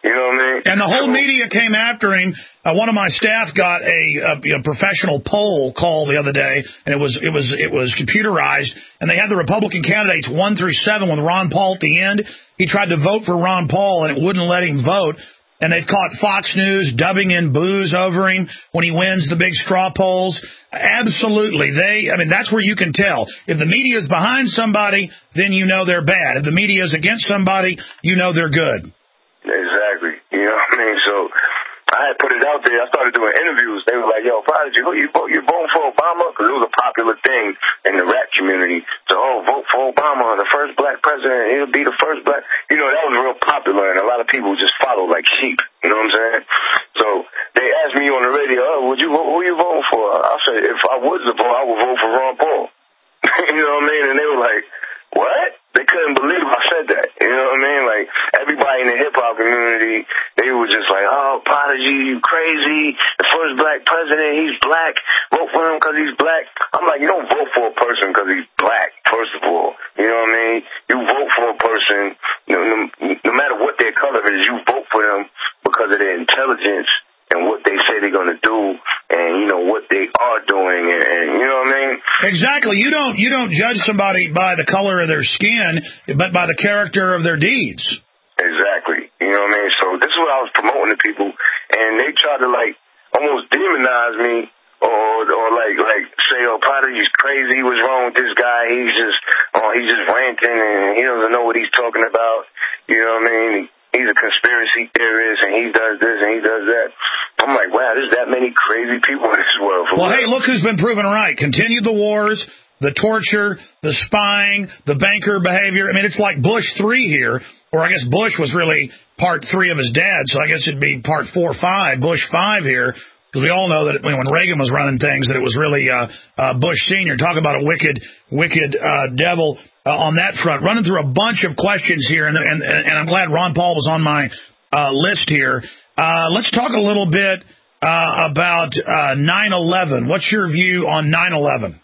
You know what I mean? And the whole media came after him. Uh, one of my staff got a, a, a professional poll call the other day, and it was it was it was computerized, and they had the Republican candidates one through seven with Ron Paul at the end. He tried to vote for Ron Paul, and it wouldn't let him vote. And they've caught Fox News dubbing in boos over him when he wins the big straw polls. Absolutely. They, I mean, that's where you can tell. If the media is behind somebody, then you know they're bad. If the media is against somebody, you know they're good. Exactly. You know what I mean? So I had put it out there. I started doing interviews. They were like, yo, Prodigy, who you vote? You voting for Obama? Because it was a popular thing in the rap community. So, oh, vote for Obama, the first black president. He'll be the first black. You know, that was real popular, and a lot of people just followed like sheep. You know what I'm saying? So they asked me on the radio, oh, would you vote? Who you voting for? I said, if I was to vote, I would vote for Ron Paul. You know what I mean? And they were like, what? They couldn't believe I said that. You know what I mean? Like, everybody in the hip-hop community, they were just like, oh, Prodigy, you crazy. The first black president, he's black. Vote for him because he's black. I'm like, you don't vote for a person because he's black, first of all. You know what I mean? You vote for a person, you know, no, no matter what their color is, you vote for them because of their intelligence and what they say they're going to do, and, you know, what they are doing, and, and, you know what I mean? Exactly. You don't you don't judge somebody by the color of their skin, but by the character of their deeds. Exactly. You know what I mean? So this is what I was promoting to people, and they try to, like, almost demonize me, or or like like say, oh, Prodigy's crazy, what's wrong with this guy? He's just, oh, he's just ranting, and he doesn't know what he's talking about. You know what I mean? He's a conspiracy theorist, and he does this, and he does that. I'm like, wow, there's that many crazy people in this world. Well, hey, look who's been proven right. Continue the wars, the torture, the spying, the banker behavior. I mean, it's like Bush three here, or I guess Bush was really part three of his dad, so I guess it'd be part four or five, Bush five here, because we all know that when Reagan was running things, that it was really uh, uh, Bush Senior. Talk about a wicked, wicked uh, devil. Uh, on that front, running through a bunch of questions here, and and, and I'm glad Ron Paul was on my uh, list here. Uh, let's talk a little bit uh, about uh, nine eleven. What's your view on nine eleven?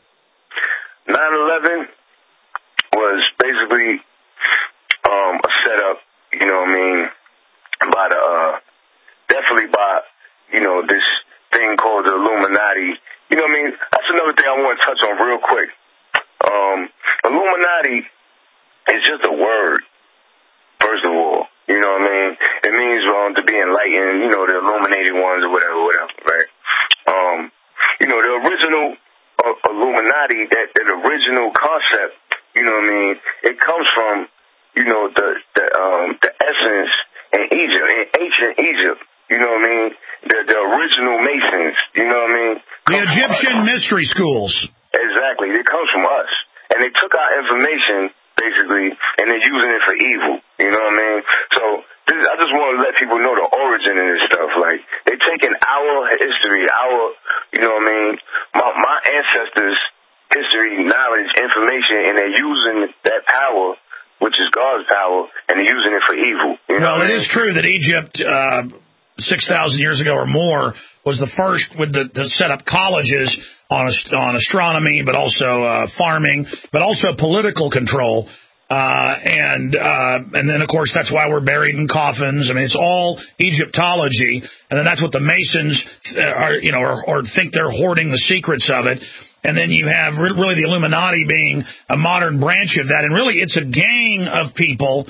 nine eleven was basically um, a setup, you know what I mean, by the, uh, definitely by, you know, this thing called the Illuminati. You know what I mean? That's another thing I want to touch on real quick. Um, Illuminati is just a word, first of all. You know what I mean? It means um, to be enlightened, you know, the illuminated ones or whatever, whatever, right? Um, you know, the original uh, Illuminati, that, that original concept, you know what I mean, it comes from, you know, the the, um, the essence in Egypt, in ancient Egypt, you know what I mean? The, the original Masons, you know what I mean? The Egyptian mystery schools. Exactly. It comes from us. And they took our information, basically, and they're using it for evil. You know what I mean? So this, I just want to let people know the origin of this stuff. Like, they're taking our history, our, you know what I mean, my, my ancestors' history, knowledge, information, and they're using that power, which is God's power, and they're using it for evil. You know well, it I mean? is true that Egypt, uh, six thousand years ago or more, was the first with the, to set up colleges on on astronomy, but also uh, farming, but also political control. Uh, and uh, and then, of course, that's why we're buried in coffins. I mean, it's all Egyptology. And then that's what the Masons are, you know, or, or think they're hoarding the secrets of it. And then you have really the Illuminati being a modern branch of that. And really, it's a gang of people.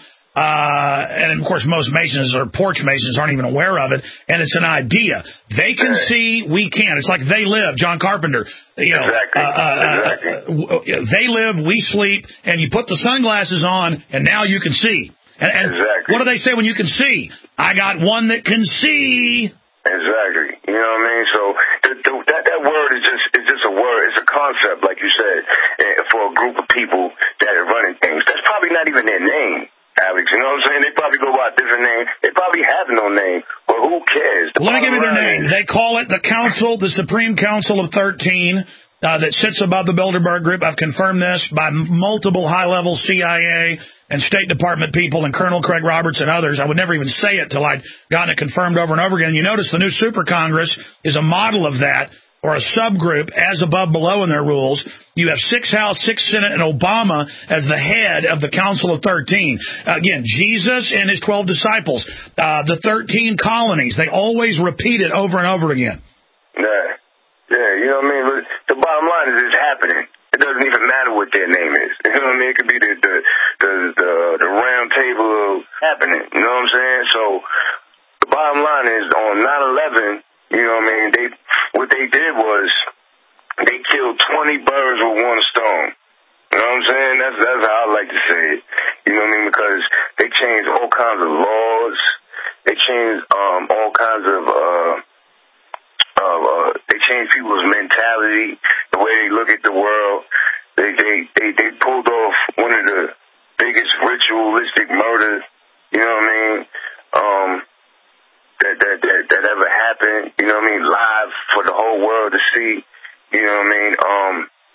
Uh, and, of course, most Masons or porch Masons aren't even aware of it. And it's an idea. They can see, we can't. It's like They Live, John Carpenter. You know, exactly. uh, uh, exactly. Uh, they live, we sleep, and you put the sunglasses on, and now you can see. And, and exactly. What do they say when you can see? I got one that can see. Exactly. You know what I mean? So the, the, that that word is just it's just a word. It's a concept, like you said, for a group of people that are running things. That's probably not even their name, Alex. You know what I'm saying? They probably go by a different name. They probably have no name, but who cares? The Let me give you their name. They call it the Council, the Supreme Council of thirteen, uh, that sits above the Bilderberg Group. I've confirmed this by multiple high-level C I A and State Department people and Colonel Craig Roberts and others. I would never even say it till I'd gotten it confirmed over and over again. You notice the new Super Congress is a model of that. or a subgroup as above below in their rules. You have six House, six Senate, and Obama as the head of the Council of thirteen. Again, Jesus and his twelve disciples, uh, the thirteen colonies, they always repeat it over and over again. Yeah, yeah, you know what I mean? But the bottom line is it's happening. It doesn't even matter what their name is. You know what I mean? It could be the the the, the, the round table of happening. You know what I'm saying? So the bottom line is on nine eleven, you know what I mean? They what they did was they killed twenty birds with one stone. You know what I'm saying? That's that's how I like to say it. You know what I mean? Because they changed all kinds of laws. They changed um, all kinds of. Uh, uh, uh, they changed people's mentality, the way they look at the world. They they they they pulled off one of the biggest ritualistic murders. You know what I mean? Um, that that that that ever happened. You know what I mean? Live for the whole world to see. You know what I mean? Um,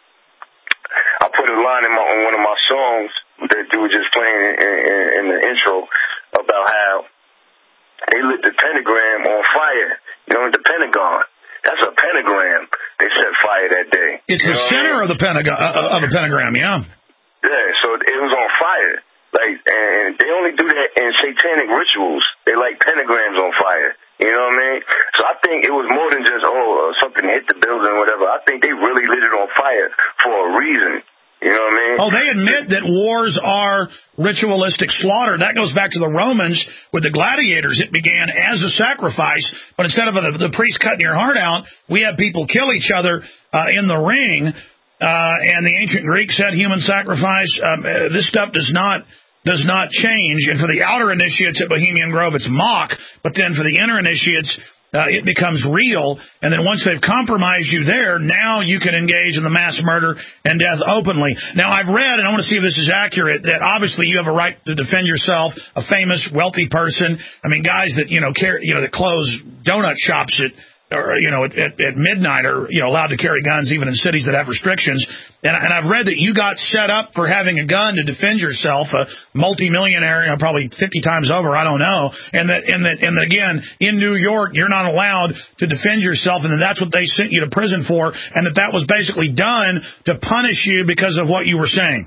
I put a line in my, on one of my songs that you were just playing in, in, in the intro about how they lit the pentagram on fire. You know, the Pentagon. That's a pentagram they set fire that day. It's the center of the pentagon uh, of a pentagram, yeah. Yeah, so it was on fire. Like, and they only do that in satanic rituals. They light pentagrams on fire. You know what I mean? So I think it was more than just, oh, something hit the building or whatever. I think they really lit it on fire for a reason. You know what I mean? Oh, they admit that wars are ritualistic slaughter. That goes back to the Romans with the gladiators. It began as a sacrifice, but instead of the, the priest cutting your heart out, we have people kill each other uh, in the ring. Uh, and the ancient Greeks said human sacrifice. Um, uh, this stuff does not does not change. And for the outer initiates at Bohemian Grove, it's mock. But then for the inner initiates, uh, it becomes real. And then once they've compromised you there, now you can engage in the mass murder and death openly. Now, I've read, and I want to see if this is accurate, that obviously you have a right to defend yourself, a famous, wealthy person. I mean, guys that, you know, carry, you know, that close donut shops at, or, you know, at, at, at midnight are, you know, allowed to carry guns even in cities that have restrictions. And, and I've read that you got set up for having a gun to defend yourself, a multimillionaire, you know, probably fifty times over, I don't know. And that, and that, and that again, in New York, you're not allowed to defend yourself, and that that's what they sent you to prison for, and that that was basically done to punish you because of what you were saying.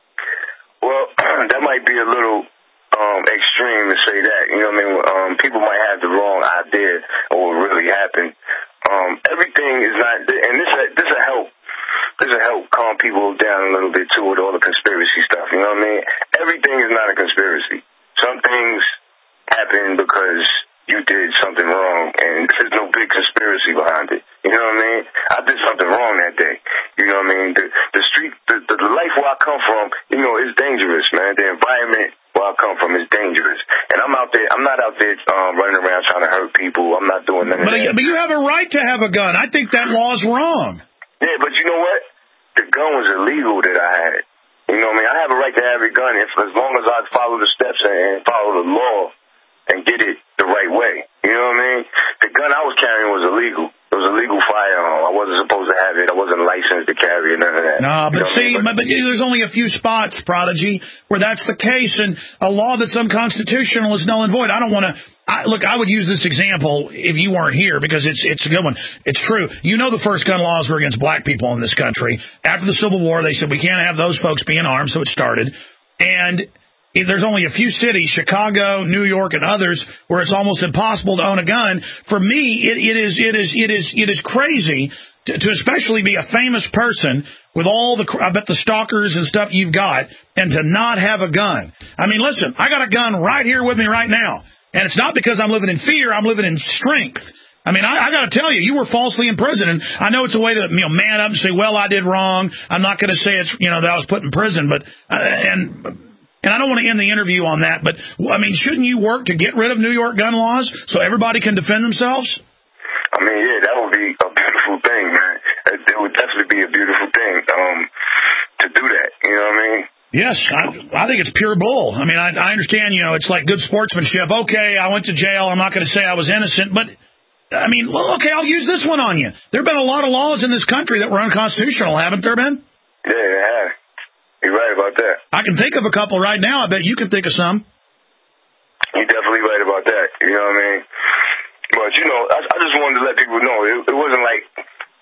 Well, that might be a little Um, extreme to say that. You know what I mean? Um, people might have the wrong idea of what really happened. Um, everything is not, and this this will help. This will help calm people down a little bit too with all the conspiracy stuff. You know what I mean? Everything is not a conspiracy. Some things happen because you did something wrong, and there's no big conspiracy behind it. You know what I mean? I did something wrong that day. You know what I mean? The, the street, the, the, the life where I come from, you know, is dangerous, man. The environment where I come from is dangerous. And I'm out there, I'm not out there um, running around trying to hurt people. I'm not doing none of but, that. But you have a right to have a gun. I think that law's wrong. Yeah, but you know what? The gun was illegal that I had. You know what I mean? I have a right to have a gun if, as long as I follow the steps and follow the law and get it the right way. You know what I mean? The gun I was carrying was illegal. It was a legal firearm. I wasn't supposed to have it. I wasn't licensed to carry it, none of that. No, but you know see, I mean? but, but, but there's only a few spots, Prodigy, where that's the case, and a law that's unconstitutional is null and void. I don't want to... I, look, I would use this example if you weren't here, because it's it's a good one. It's true. You know the first gun laws were against black people in this country. After the Civil War, they said we can't have those folks being armed, so it started. And there's only a few cities, Chicago, New York, and others, where it's almost impossible to own a gun. For me, it, it is it is it is it is crazy to, to especially be a famous person with all the I bet the stalkers and stuff you've got, and to not have a gun. I mean, listen, I got a gun right here with me right now. And it's not because I'm living in fear. I'm living in strength. I mean, I, I got to tell you, you were falsely imprisoned. And I know it's a way to, you know, man up and say, well, I did wrong. I'm not going to say it's, you know, that I was put in prison. But, uh, and and I don't want to end the interview on that. But, I mean, shouldn't you work to get rid of New York gun laws so everybody can defend themselves? I mean, yeah, that would be a beautiful thing, man. It would definitely be a beautiful thing um, to do that. You know what I mean? Yes, I, I think it's pure bull. I mean, I, I understand, you know, it's like good sportsmanship. Okay, I went to jail. I'm not going to say I was innocent. But, I mean, well, okay, I'll use this one on you. There have been a lot of laws in this country that were unconstitutional, haven't there been? Yeah, they have. You're right about that. I can think of a couple right now. I bet you can think of some. You're definitely right about that. You know what I mean? But, you know, I, I just wanted to let people know it, it wasn't like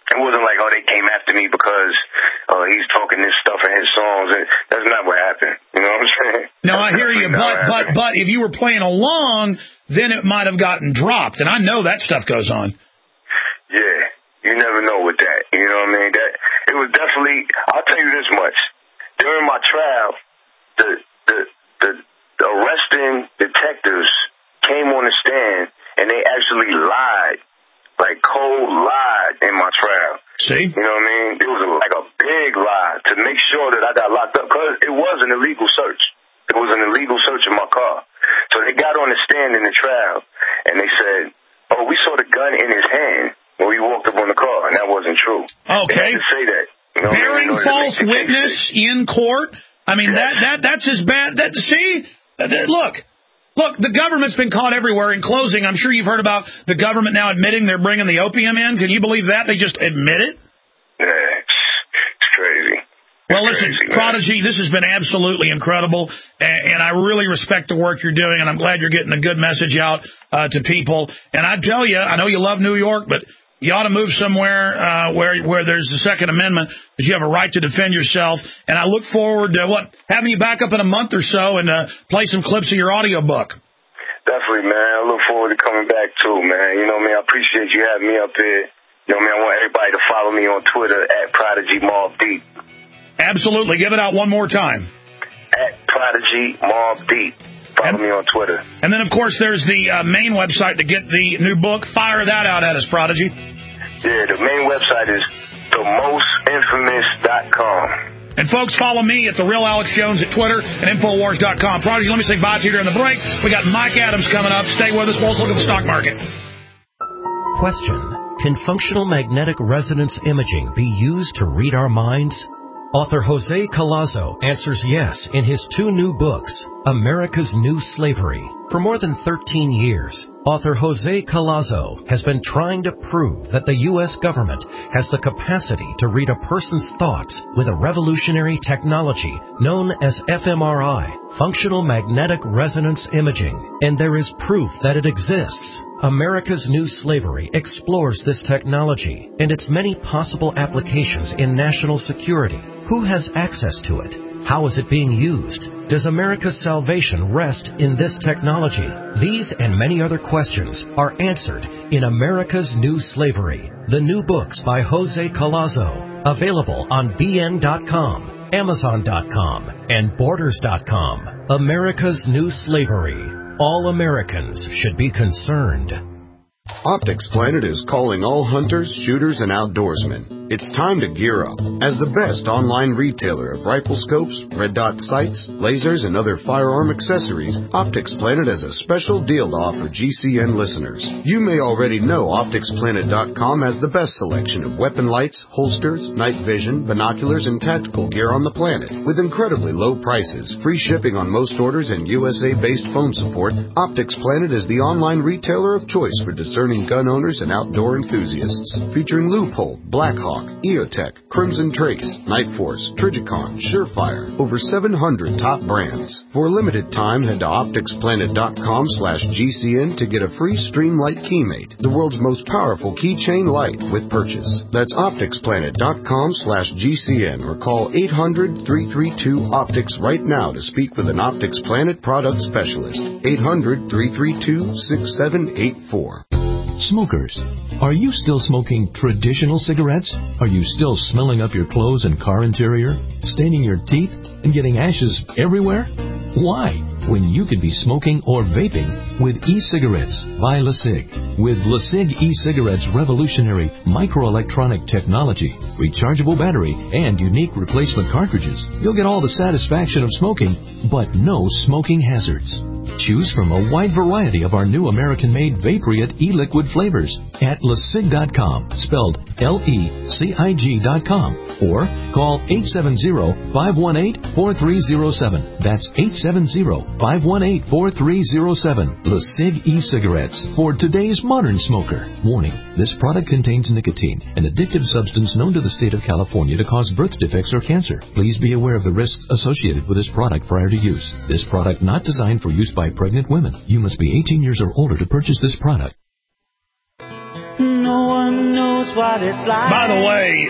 It wasn't like, oh, they came after me because uh, he's talking this stuff in his songs. That's not what happened. You know what I'm saying? No, I hear you, but but but if you were playing along, then it might have gotten dropped, and I know that stuff goes on. Yeah, you never know with that. You know what I mean? That it was definitely. I'll tell you this much: during my trial, the the the, the arresting detectives came on the stand and they actually lied, like cold lied in my trial. See? You know what I mean? It was a, like a big lie to make sure that I got locked up because it was an illegal search. It was an illegal search of my car. So they got on the stand in the trial and they said, oh, we saw the gun in his hand when we walked up on the car, and that wasn't true. Okay. They had to say that. You know Bearing what I mean? false witness in court. I mean, yeah. that, that that's as bad. That see, look, look, the government's been caught everywhere. In closing, I'm sure you've heard about the government now admitting they're bringing the opium in. Can you believe that? They just admit it? Yeah, it's, it's crazy. Well, listen, Prodigy, this has been absolutely incredible, and, and I really respect the work you're doing, and I'm glad you're getting a good message out uh, to people. And I tell you, I know you love New York, but you ought to move somewhere uh, where where there's the Second Amendment, because you have a right to defend yourself. And I look forward to what having you back up in a month or so and uh, play some clips of your audiobook. Definitely, man. I look forward to coming back too, man. You know what I mean? I appreciate you having me up here. You know what I mean? I want everybody to follow me on Twitter at Prodigy Mob Deep. Absolutely. Give it out one more time. At Prodigy Mob Deep. Follow and, me on Twitter. And then, of course, there's the uh, main website to get the new book. Fire that out at us, Prodigy. Yeah, the main website is the most infamous dot com. And, folks, follow me at The Real Alex Jones at Twitter and Infowars dot com. Prodigy, let me say bye to you during the break. We got Mike Adams coming up. Stay with us. We'll look at the stock market. Question. Can functional magnetic resonance imaging be used to read our minds? Author Jose Collazo answers yes in his two new books, America's New Slavery. For more than thirteen years, author Jose Collazo has been trying to prove that the U S government has the capacity to read a person's thoughts with a revolutionary technology known as F M R I, Functional Magnetic Resonance Imaging, and there is proof that it exists. America's New Slavery explores this technology and its many possible applications in national security. Who has access to it? How is it being used? Does America's salvation rest in this technology? These and many other questions are answered in America's New Slavery, the new books by Jose Collazo, available on B N dot com, Amazon dot com, and Borders dot com. America's New Slavery. All Americans should be concerned. Optics Planet is calling all hunters, shooters, and outdoorsmen. It's time to gear up. As the best online retailer of rifle scopes, red dot sights, lasers, and other firearm accessories, Optics Planet has a special deal to offer G C N listeners. You may already know Optics Planet dot com has the best selection of weapon lights, holsters, night vision, binoculars, and tactical gear on the planet. With incredibly low prices, free shipping on most orders, and U S A-based phone support, Optics Planet is the online retailer of choice for discerning gun owners and outdoor enthusiasts. Featuring Loophole, Blackhawk, EOTech, Crimson Trace, Night Force, Trijicon, Surefire, over seven hundred top brands. For a limited time, head to Optics Planet dot com slash G C N to get a free Streamlight Keymate, the world's most powerful keychain light with purchase. That's Optics Planet dot com slash G C N or call eight hundred, three three two, OPTICS right now to speak with an Optics Planet product specialist. eight hundred, three three two, six seven eight four. Smokers, are you still smoking traditional cigarettes? Are you still smelling up your clothes and car interior, staining your teeth, and getting ashes everywhere? Why? When you could be smoking or vaping with e-cigarettes by LeSig. With LeSig e-cigarettes' revolutionary microelectronic technology, rechargeable battery, and unique replacement cartridges, you'll get all the satisfaction of smoking, but no smoking hazards. Choose from a wide variety of our new American-made Vaporite e-liquid flavors at LeSig dot com, spelled L E C I G dot com, or call eight seven zero, five one eight, four three zero seven. That's eight seven zero, five one eight, four three zero seven. LeSig e-cigarettes for today's modern smoker. Warning, this product contains nicotine, an addictive substance known to the state of California to cause birth defects or cancer. Please be aware of the risks associated with this product prior to use. This product not designed for use by pregnant women. You must be eighteen years or older to purchase this product. no one knows what it's like. By the way,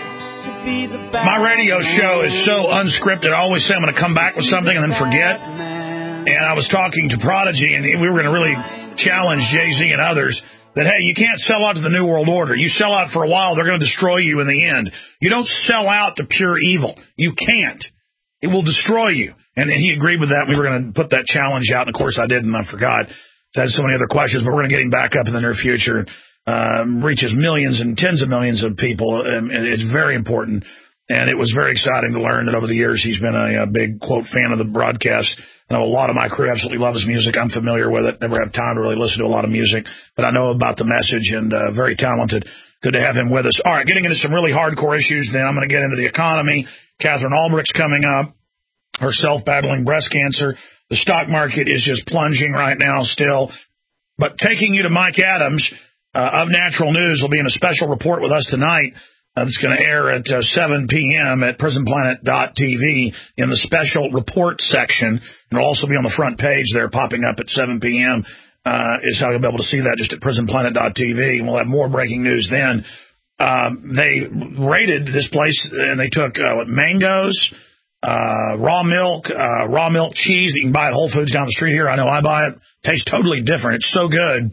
my radio show is so unscripted. I always say I'm going to come back with something and then forget. And I was talking to Prodigy, and we were going to really challenge Jay-Z and others that, hey, you can't sell out to the New World Order. You sell out for a while, they're going to destroy you in the end. You don't sell out to pure evil. You can't. It will destroy you. And he agreed with that. We were going to put that challenge out, and, of course, I did, and I forgot. I had so many other questions, but we're going to get him back up in the near future. Um, reaches millions and tens of millions of people, and it's very important. And it was very exciting to learn that over the years he's been a, a big, quote, fan of the broadcast. I know a lot of my crew absolutely love his music. I'm familiar with it. Never have time to really listen to a lot of music, but I know about the message, and uh, very talented. Good to have him with us. All right, getting into some really hardcore issues then. I'm going to get into the economy. Catherine Albrecht's coming up, herself battling breast cancer. The stock market is just plunging right now still. But taking you to Mike Adams uh, of Natural News will be in a special report with us tonight. Uh, it's going to air at uh, seven p.m. at prison planet dot t v in the special report section. And it'll also be on the front page there, popping up at seven p.m. Uh, is how you'll be able to see that just at prison planet dot t v. We'll have more breaking news then. Um, they raided this place, and they took uh, what, mangoes, uh, raw milk, uh, raw milk cheese that you can buy at Whole Foods down the street here. I know I buy it. Tastes totally different. It's so good.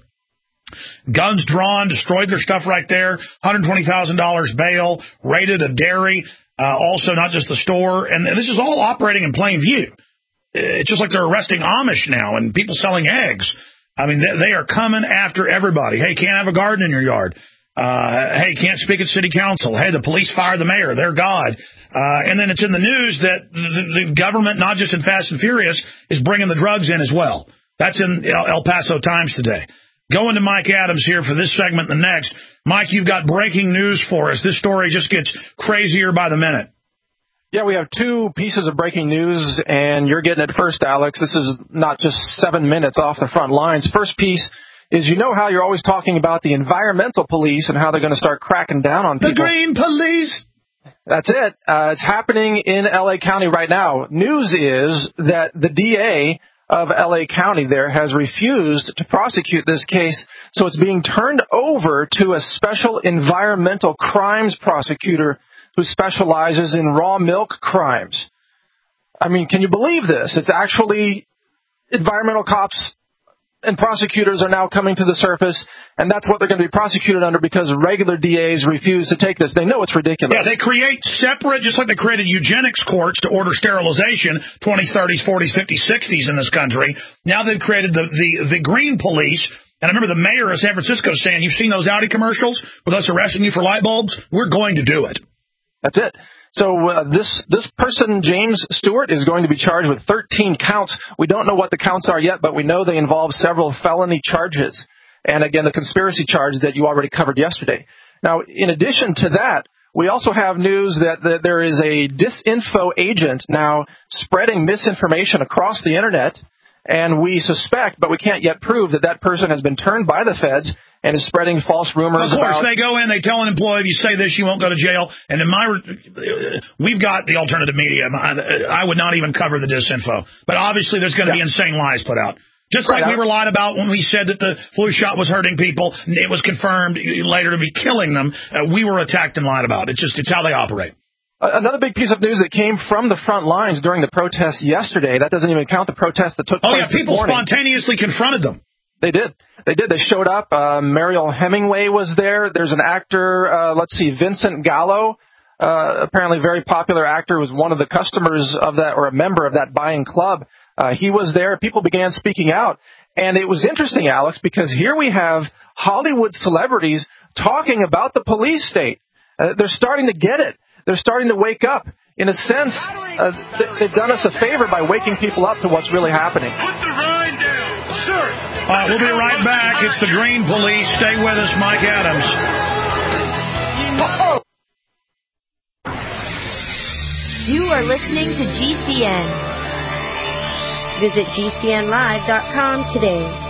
Guns drawn, destroyed their stuff right there. one hundred twenty thousand dollars bail, raided a dairy, uh, also not just the store. And this is all operating in plain view. It's just like they're arresting Amish now and people selling eggs. I mean, they are coming after everybody. Hey, can't have a garden in your yard. Uh, hey, can't speak at city council. Hey, the police fired the mayor. They're God. Uh, and then it's in the news that the, the government, not just in Fast and Furious, is bringing the drugs in as well. That's in El Paso Times today. Going to Mike Adams here for this segment and the next. Mike, you've got breaking news for us. This story just gets crazier by the minute. Yeah, we have two pieces of breaking news, and you're getting it first, Alex. This is not just seven minutes off the front lines. First piece is, you know how you're always talking about the environmental police and how they're going to start cracking down on people. The green police. That's it. Uh, it's happening in L A County right now. News is that the D A of L A County there has refused to prosecute this case, so it's being turned over to a special environmental crimes prosecutor who specializes in raw milk crimes. I mean, can you believe this? It's actually environmental cops and prosecutors are now coming to the surface, and that's what they're going to be prosecuted under because regular D As refuse to take this. They know it's ridiculous. Yeah, they create separate, just like they created eugenics courts to order sterilization, twenties, thirties, forties, fifties, sixties in this country. Now they've created the, the, the green police. And I remember the mayor of San Francisco saying, you've seen those Audi commercials with us arresting you for light bulbs? We're going to do it. That's it. So uh, this this person, James Stewart, is going to be charged with thirteen counts. We don't know what the counts are yet, but we know they involve several felony charges. And again, the conspiracy charge that you already covered yesterday. Now, in addition to that, we also have news that, that there is a disinfo agent now spreading misinformation across the Internet. And we suspect, but we can't yet prove, that that person has been turned by the feds and is spreading false rumors about... Of course, about, they go in, they tell an employee, if you say this, you won't go to jail. And in my... We've got the alternative media. I would not even cover the disinfo. But obviously, there's going to yeah. be insane lies put out. Just right like out. We were lied about when we said that the flu shot was hurting people. It was confirmed later to be killing them. Uh, we were attacked and lied about. It's just, it's how they operate. Another big piece of news that came from the front lines during the protests yesterday, that doesn't even count the protests that took oh, place yeah, people this morning. Spontaneously confronted them. They did. They did. They showed up. Uh, Mariel Hemingway was there. There's an actor, uh, let's see, Vincent Gallo, uh, apparently very popular actor, was one of the customers of that, or a member of that buying club. Uh, he was there. People began speaking out. And it was interesting, Alex, because here we have Hollywood celebrities talking about the police state. Uh, they're starting to get it. They're starting to wake up. In a sense, uh, they've done us a favor by waking people up to what's really happening. Put the rind down, sir. All right, we'll be right back. It's the Green Police. Stay with us, Mike Adams. You are listening to G C N. Visit G C N live dot com today.